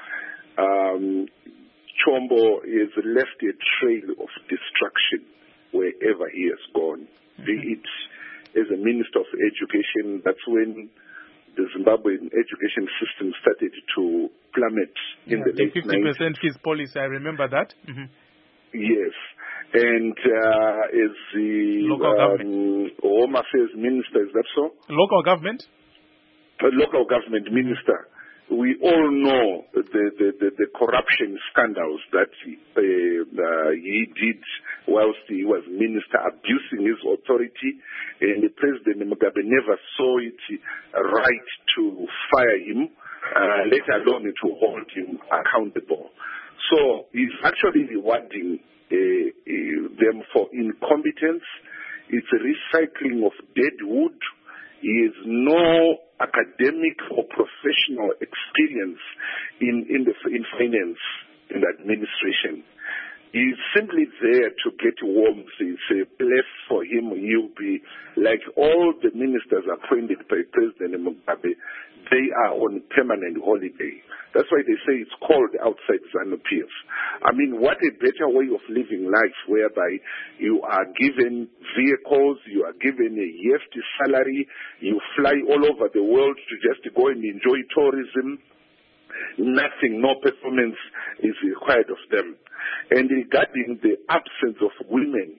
Um, Chombo has left a trail of destruction wherever he has gone, mm-hmm. be it as a Minister of Education. That's when the Zimbabwean education system started to plummet in yeah, the late fifty percent fees policy, I remember that. Mm-hmm. Yes. And uh, as the local um, government. Home Affairs Minister, is that so? Local government? The local government minister. We all know the, the, the, the corruption scandals that he, uh, uh, he did whilst he was minister, abusing his authority, and the President Mugabe never saw it right to fire him, uh, let alone to hold him accountable. So he's actually rewarding uh, uh, them for incompetence. It's a recycling of dead wood. He has no academic or professional experience in, in, the, in finance and administration. He's simply there to get warmth. It's a place for him. He'll be like all the ministers appointed by President Mugabe. They are on permanent holiday. That's why they say it's cold outside ZANU-P F. I mean, what a better way of living life whereby you are given vehicles, you are given a hefty salary, you fly all over the world to just go and enjoy tourism. Nothing, no performance is required of them. And regarding the absence of women,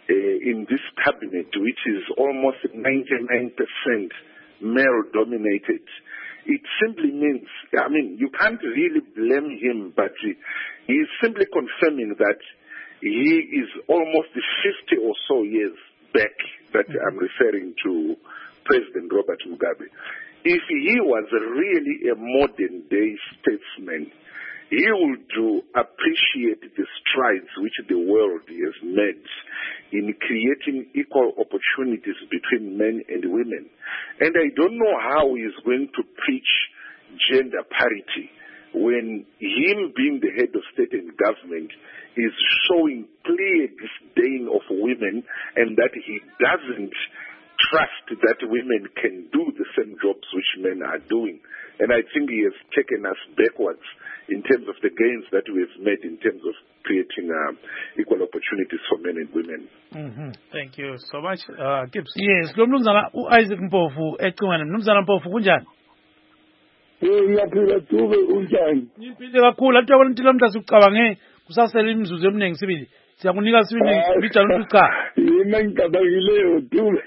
uh, in this cabinet, which is almost ninety-nine percent male-dominated, it simply means, I mean, you can't really blame him, but he is simply confirming that he is almost fifty or so years back that I'm referring to President Robert Mugabe. If he was really a modern-day statesman, he would appreciate the strides which the world has made in creating equal opportunities between men and women. And I don't know how he is going to preach gender parity when him being the head of state and government is showing clear disdain of women and that he doesn't trust that women can do the same jobs which men are doing. And I think he has taken us backwards in terms of the gains that we have made in terms of creating uh, equal opportunities for men and women. Mm-hmm. Thank you so much. Uh, Gibbs. Yes, lo mnumzana u-Isaac Mpofu ecingweni. Mnumzana Mpofu kunjani? Eh, ngiyaphila Dube, unjani? Ngiphile kakhulu. Athi yabona into lamhla sikucabange kusasela imizuzu eminingi sibili. Siyakunika sibili bijana ukuthi cha. Yena ngicabangileyo Dube.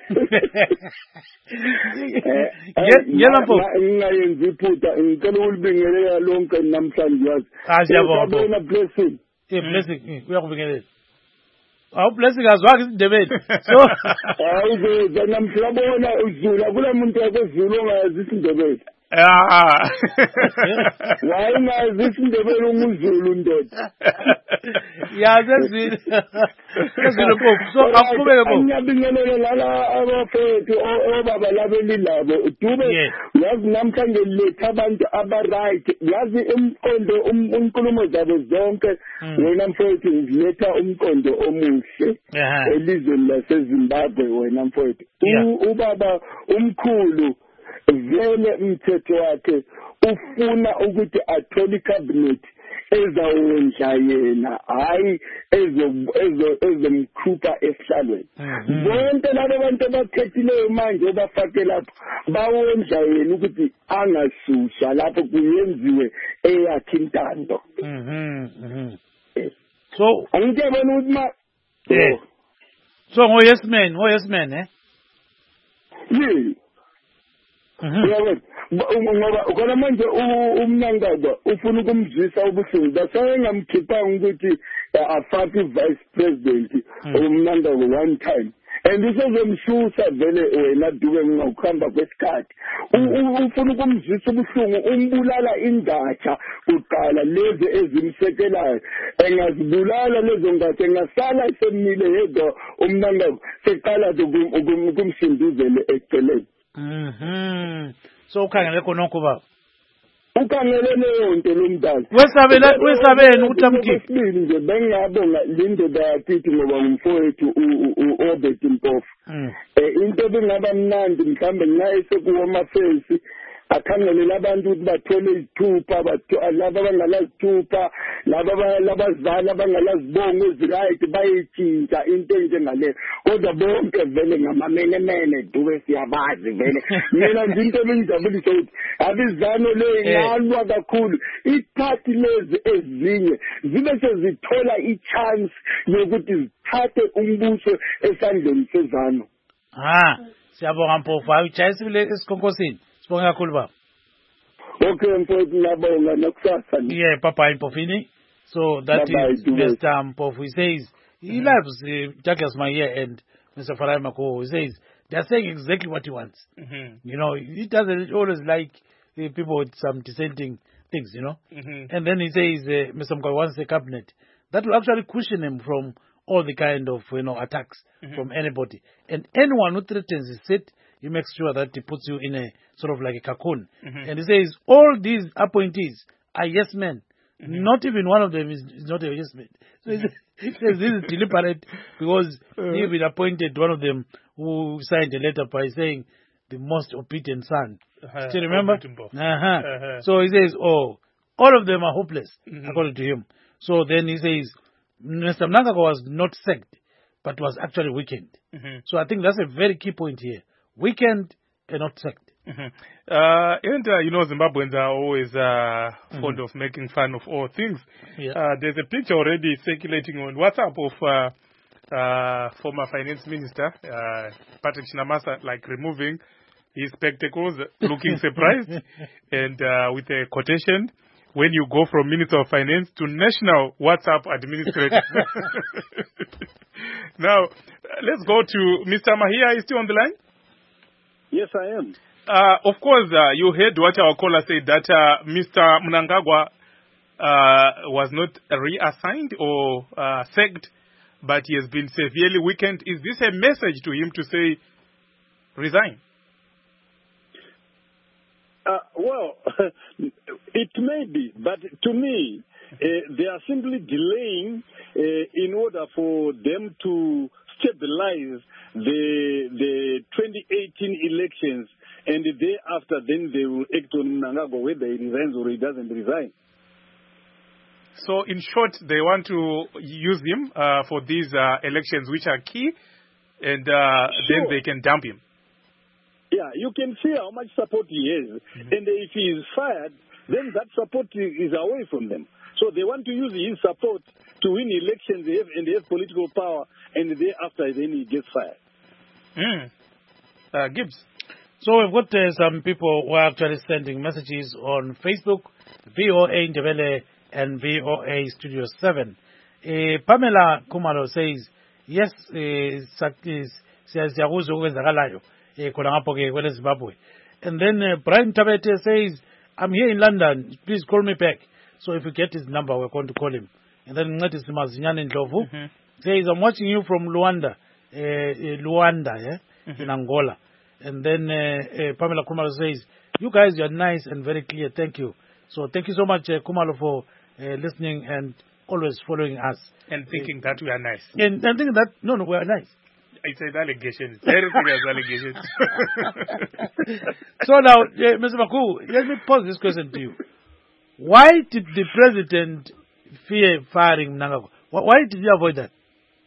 Ngiyela Mpofu. Ngingayenzi iphutha, ngicela ukulibingelela lonke namhlanje yazi. Ah siyabonga. Siyabona blessing. Eh blessing uyakubingelela. Awu blessing azwaki isindebele. So hayi ke namhlabona uzula kula muntu yakwezulu ongayazi isindebele. Ah. Why not this in the very Muzulu dot? Yeah, that's it. That's the Pope. So I'm coming up. I'm not being a lala over to all Baba Lavely Labo. Tube was Namkan the Letaban Abba right. Was the Umkondo Umkulumo that was donker when I'm fighting later Umkondo Omushe. Elizabeth says Zimbabwe when I'm fighting. Ubaba Umkulu. Vele mthetho wakhe ufuna ukuthi athole cabinet ezawonja yena hayi ezo ezo ezomkhupha esihlalweni bonke labo bantu abakhethileyo manje bafake lapho bawonja yena ukuthi angasusha lapho kuyenziwe eyakhe intando mhm so angiyabona ukuthi ma so ngo yes man ngo yes man eh yeah. Yabona ngoba ukona manje umnangaba ufuna ukumzisa ubuhlungu base ngamkhiphanga ukuthi afake vice president umnangaba one time and usezomshusa vele wena Dube ngokuhamba kwesikhathi ufuna ukumzisa ubuhlungu umbulala ingatsha uqala lezi ezimsekelayo engazibulala lezo ngatsha engasala isemile yedwa umnangaba seqala ukumsinduzele eceleni. Mhm. So ukhangele khonokho baba. Ukhangele leyo nto lomdala. Wesabela wesabeni ukuthi amkhiphe. Sibili nje bengiyabonga lindoda yakithi ngoba ngumfowethu uObert Mpofu. Eh into bengaba mnandi mhlambe naye sekuwoma face akhangele abantu ukuthi bathole izithupha laba abangalazithupha laba labazali abangalazibongo eziright bayitshintsha into enjengale kodwa bonke vele ngamamene mene Dube siyabazi vele mina nje into engijabulisa ukuthi abizano le ngalwa kakhulu iparty lezi ezinye zibe sezithola ichance yokuthi zithathe umbuso esandleni sezano. Ah siyabonga Mpofu ayijayisile esikhonkosini. Sibonga kakhulu baba. Okay mfowethu ngiyabonga nakusasa. Yeah Papa Mpofini. So that bye is bye, Mister Mpofu. He says he mm. loves uh, Douglas Mahiya and Mister Farai Makowo. He says they are saying exactly what he wants. Mm-hmm. You know, he doesn't always like uh, people with some dissenting things, you know. Mm-hmm. And then he says uh, Mister Mkwawa wants a cabinet that will actually cushion him from all the kind of you know attacks mm-hmm. from anybody. And anyone who threatens his seat, he makes sure that he puts you in a sort of like a cocoon. Mm-hmm. And he says all these appointees are yes men. Mm-hmm. Not even one of them is, is not a yes man. So mm-hmm. he says this is deliberate because uh, he even appointed one of them who signed a letter by saying the most obedient son. Uh-huh. Do you remember? Uh-huh. Uh-huh. So he says, oh, all of them are hopeless, mm-hmm. according to him. So then he says, Mister Mnangagwa was not sacked, but was actually weakened. Mm-hmm. So I think that's a very key point here. Weakened and not sacked. Mm-hmm. Uh, and, uh, you know, Zimbabweans are always uh, fond mm-hmm. of making fun of all things. Yeah. Uh, there's a picture already circulating on WhatsApp of uh, uh, former finance minister, uh, Patrick Chinamasa, like removing his spectacles, looking surprised, and uh, with a quotation, when you go from Minister of Finance to National WhatsApp Administrator. Now, let's go to Mister Mahia. Is still on the line? Yes, I am. Uh, of course, uh, you heard what our caller said, that uh, Mister Mnangagwa uh, was not reassigned or uh, sacked, but he has been severely weakened. Is this a message to him to say, resign? Uh, well, it may be, but to me, uh, they are simply delaying uh, in order for them to stabilize the the twenty eighteen elections, and thereafter, then they will act on Mnangagwa whether he resigns or he doesn't resign. So, in short, they want to use him uh, for these uh, elections, which are key, and uh, sure. then they can dump him. Yeah, you can see how much support he has. Mm-hmm. And if he is fired, then that support is away from them. So they want to use his support to win elections, they have, and they have political power, and thereafter then he gets fired. Mm. Uh, Gibbs. So we've got uh, some people who are actually sending messages on Facebook, V O A Ndebele and V O A Studio seven. Uh, Pamela Kumalo says, yes, siyakuzwa okwenzakalayo khona ngapho ke kwele Zimbabwe. And then uh, Brian Tabete says, I'm here in London, please call me back. So if you get his number, we're going to call him. And then Ngati Mazinyane Ndlovu mm-hmm. says, I'm watching you from Luanda, uh, uh, Luanda, yeah, mm-hmm. in Angola. And then uh, uh, Pamela Kumalo says, you guys are nice and very clear, thank you. So thank you so much, uh, Kumalo, for uh, listening and always following us. And thinking uh, that we are nice. And, and thinking that, no, no, we are nice. It's an allegation. Very serious allegation. So now, uh, Mister Maku, let me pose this question to you. Why did the president fear firing Mnangagwa? Why did he avoid that?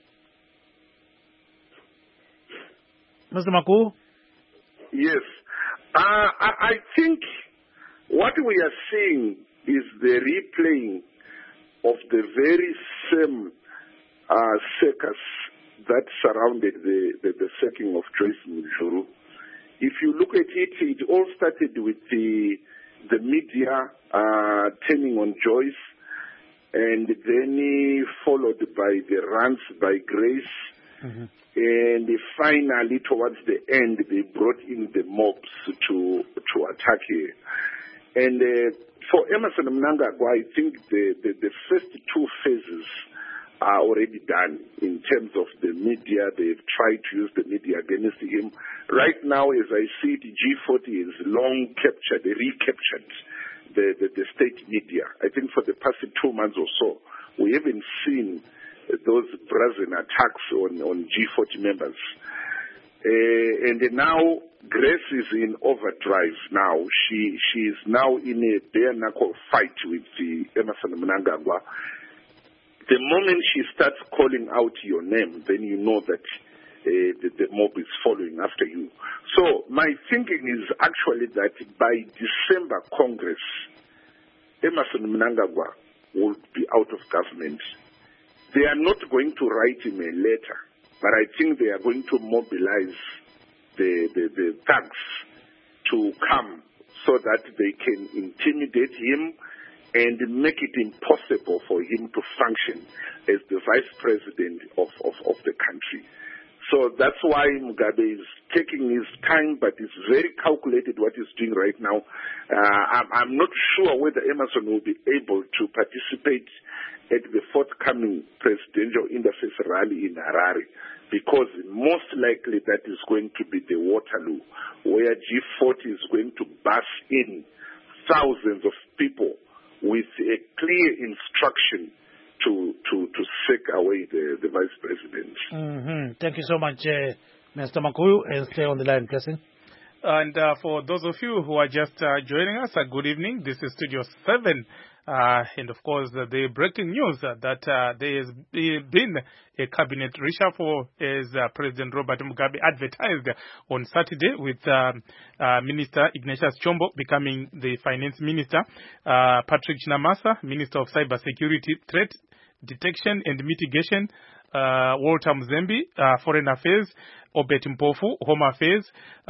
Mister Maku? Yes. Uh, I, I think what we are seeing is the replaying of the very same uh, circus that surrounded the, the, the sacking of Joyce Mujuru. If you look at it, it all started with the the media uh, turning on Joyce, and then followed by the rants by Grace, mm-hmm. and finally towards the end they brought in the mobs to to attack her. And uh, for Emmerson Mnangagwa, I think the, the, the first two phases are already done in terms of the media. They've tried to use the media against him. Right now, as I see it, G forty is long captured, recaptured the, the, the state media. I think for the past two months or so, we haven't seen those brazen attacks on, on G forty members. Uh, and now, Grace is in overdrive now. She, she is now in a bare-knuckle fight with the Emmerson Mnangagwa. The moment she starts calling out your name, then you know that uh, the, the mob is following after you. So my thinking is actually that by December Congress, Emmerson Mnangagwa will be out of government. They are not going to write him a letter, but I think they are going to mobilize the, the, the thugs to come so that they can intimidate him and make it impossible for him to function as the vice president of, of, of the country. So that's why Mugabe is taking his time, but it's very calculated what he's doing right now. Uh, I'm, I'm not sure whether Emmerson will be able to participate at the forthcoming presidential interface rally in Harare, because most likely that is going to be the Waterloo, where G forty is going to bus in thousands of people with a clear instruction to to to take away the, the vice president. Mm-hmm. Thank you so much, uh, Mister Makuyu, and stay on the line, Blessing. And uh, for those of you who are just uh, joining us, uh, good evening. This is Studio seven. Uh, and of course, uh, the breaking news uh, that uh, there has been a cabinet reshuffle as uh, President Robert Mugabe advertised on Saturday, with um, uh, Minister Ignatius Chombo becoming the finance minister, uh, Patrick Chinamasa, Minister of Cyber Security, Threat Detection and Mitigation, uh, Walter Mzembi, uh, Foreign Affairs, Obet Mpofu, Home Affairs,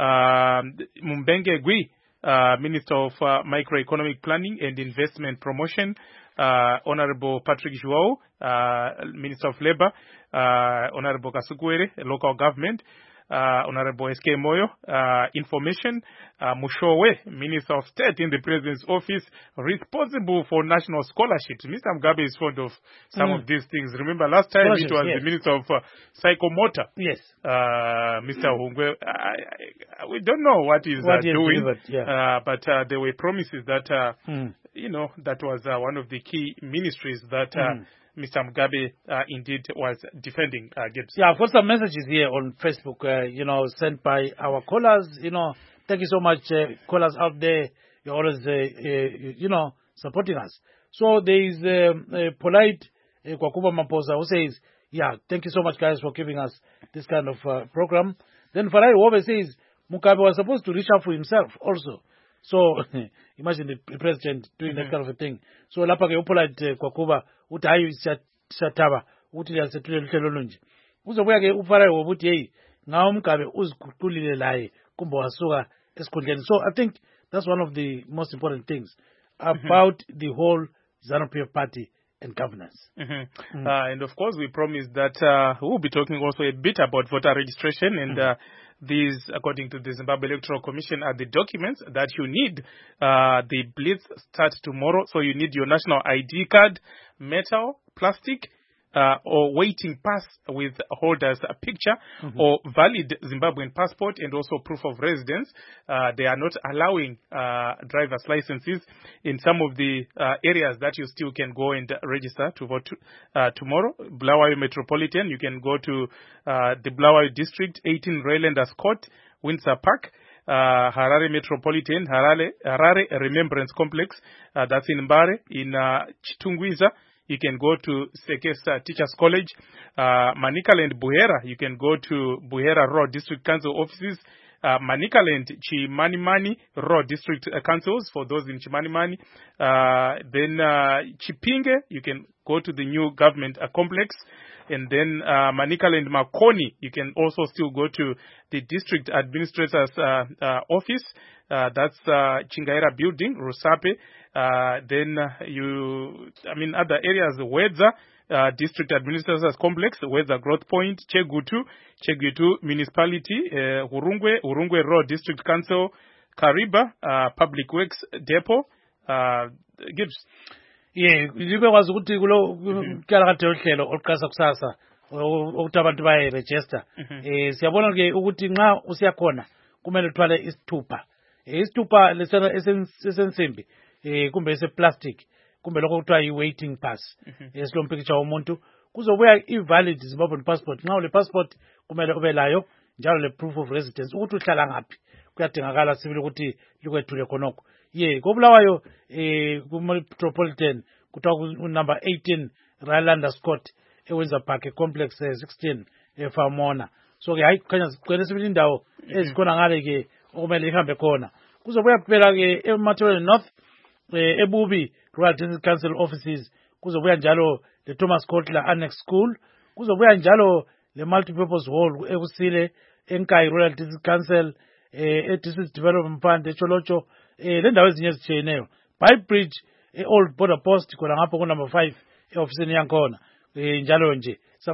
uh, Mumbenge Gui, uh, Minister of uh, Microeconomic Planning and Investment Promotion, uh, Honorable Patrick Joao, uh, Minister of Labor, uh, Honorable Kasukwere, Local Government, Uh, Honorable S K Moyo, uh, Information, uh, Mushowe, Minister of State in the President's Office, responsible for national scholarships. Mister Mugabe is fond of some mm. of these things. Remember last time it was yes. the Minister of uh, Psychomotor. Yes. Uh, Mister Hungwe, I, I, we don't know what he's what uh, doing, yeah. uh, but uh, there were promises that, uh, mm. you know, that was uh, one of the key ministries that uh, mm. Mister Mugabe uh, indeed was defending. Uh, Gibbs. Yeah, I've got some messages here on Facebook, uh, you know, sent by our callers. You know, thank you so much, uh, callers out there. You're always, uh, uh, you know, supporting us. So there is uh, a polite uh, Kwakuba Maposa who says, yeah, thank you so much, guys, for giving us this kind of uh, program. Then Farai Wobe says, Mugabe was supposed to reach out for himself also. So imagine the president doing mm-hmm. that kind of a thing. So lapha ke upolite Kwakuba uthi hayi siyataba uthi liyasethulela uhlelo lunje. Uzobuya ke uFarayo wobuthi hey ngawo Mugabe uziguqulile laye kumbe wasuka esikhundleni. So I think that's one of the most important things about mm-hmm. the whole ZANU-P F party and governance. Mm-hmm. Mm. Uh, and of course we promised that uh, we'll be talking also a bit about voter registration and mm-hmm. uh, these, according to the Zimbabwe Electoral Commission, are the documents that you need. Uh, the blitz starts tomorrow, so you need your national I D card, metal, plastic, uh, or waiting pass with holders a picture, mm-hmm. or valid Zimbabwean passport, and also proof of residence. Uh, they are not allowing uh, driver's licenses in some of the uh, areas that you still can go and register to vote uh, tomorrow. Bulawayo Metropolitan, you can go to uh, the Bulawayo District, eighteen Raylanders Court, Windsor Park. Uh, Harare Metropolitan, Harare, Harare Remembrance Complex, uh, that's in Mbare, in uh, Chitungwiza. You can go to Sekesa Teachers College, uh, Manicaland, Buhera. You can go to Buhera Road District Council offices, uh, Manicaland, Chimanimani Road District uh, Councils for those in Chimanimani. Uh, then uh, Chipinge, you can go to the new government uh, complex. And then uh, Manicaland Makoni, you can also still go to the district administrator's uh, uh, office. Uh, that's uh, Chingaira Building, Rusape. Uh, then uh, you, I mean, other areas, Wedza, uh, District Administrators Complex, Wedza Growth Point, Chegutu, Chegutu Municipality, uh, Urungwe, Urungwe Road District Council, Kariba, uh, Public Works Depot, uh, Gibbs. Yeah, libe kwazi ukuthi kulo kuyala kade uhlelo oluqasa kusasa ukuthi abantu baye register. Eh siyabona ke ukuthi nxa usiyakhona kumele uthwale isithupha. Eh isithupha lesena esensimbi eh kumbe ese plastic kumbe lokho kuthiwa i waiting pass. Esilom picture womuntu kuzobuya i valid Zimbabwean passport. Nxa ule passport kumele ube layo njalo le proof of residence ukuthi uhlala ngaphi. Kuyadingakala sibili ukuthi likwethule khonokho. Yeah, kobulawayo eh ku Metropolitan kuthiwa number eighteen Raylanders Court ewenza park complex uh, sixteen eFamona. So ke hayi kukhanya siqwele sibili indawo ezikhona ngale ke okumele ihambe khona. Kuzobuya kuphela ke eMathole North eh eBubi Rural District Council offices, kuzobuya njalo le Thomas Kotler Annex School, kuzobuya njalo le multipurpose hall ekusile eNkayi Rural District Council eh District Development Fund eCholocho eh le ndawo ezinye ezitshiyeneyo. By Bridge eh Old Border Post khona ngapho ku number five eofisini yankhona eh njalo nje. Of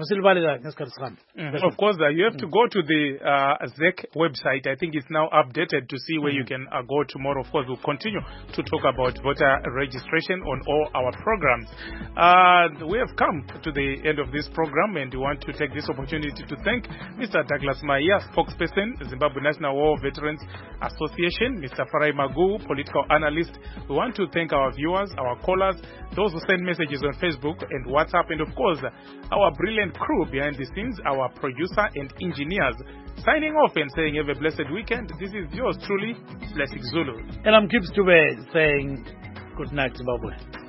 course, uh, you have to go to the uh, Z E C website. I think it's now updated to see where mm-hmm. you can uh, go tomorrow. Of course, we'll continue to talk about voter registration on all our programs. Uh, we have come to the end of this program, and we want to take this opportunity to thank Mister Douglas Maya, spokesperson, Zimbabwe National War Veterans Association, Mister Farai Magu, political analyst. We want to thank our viewers, our callers, those who send messages on Facebook and WhatsApp, and of course, our brilliant crew behind the scenes, our producer and engineers. Signing off and saying have a blessed weekend. This is yours truly, Blessing Zulu. And I'm Gibbs Dube saying good night, Zimbabwe.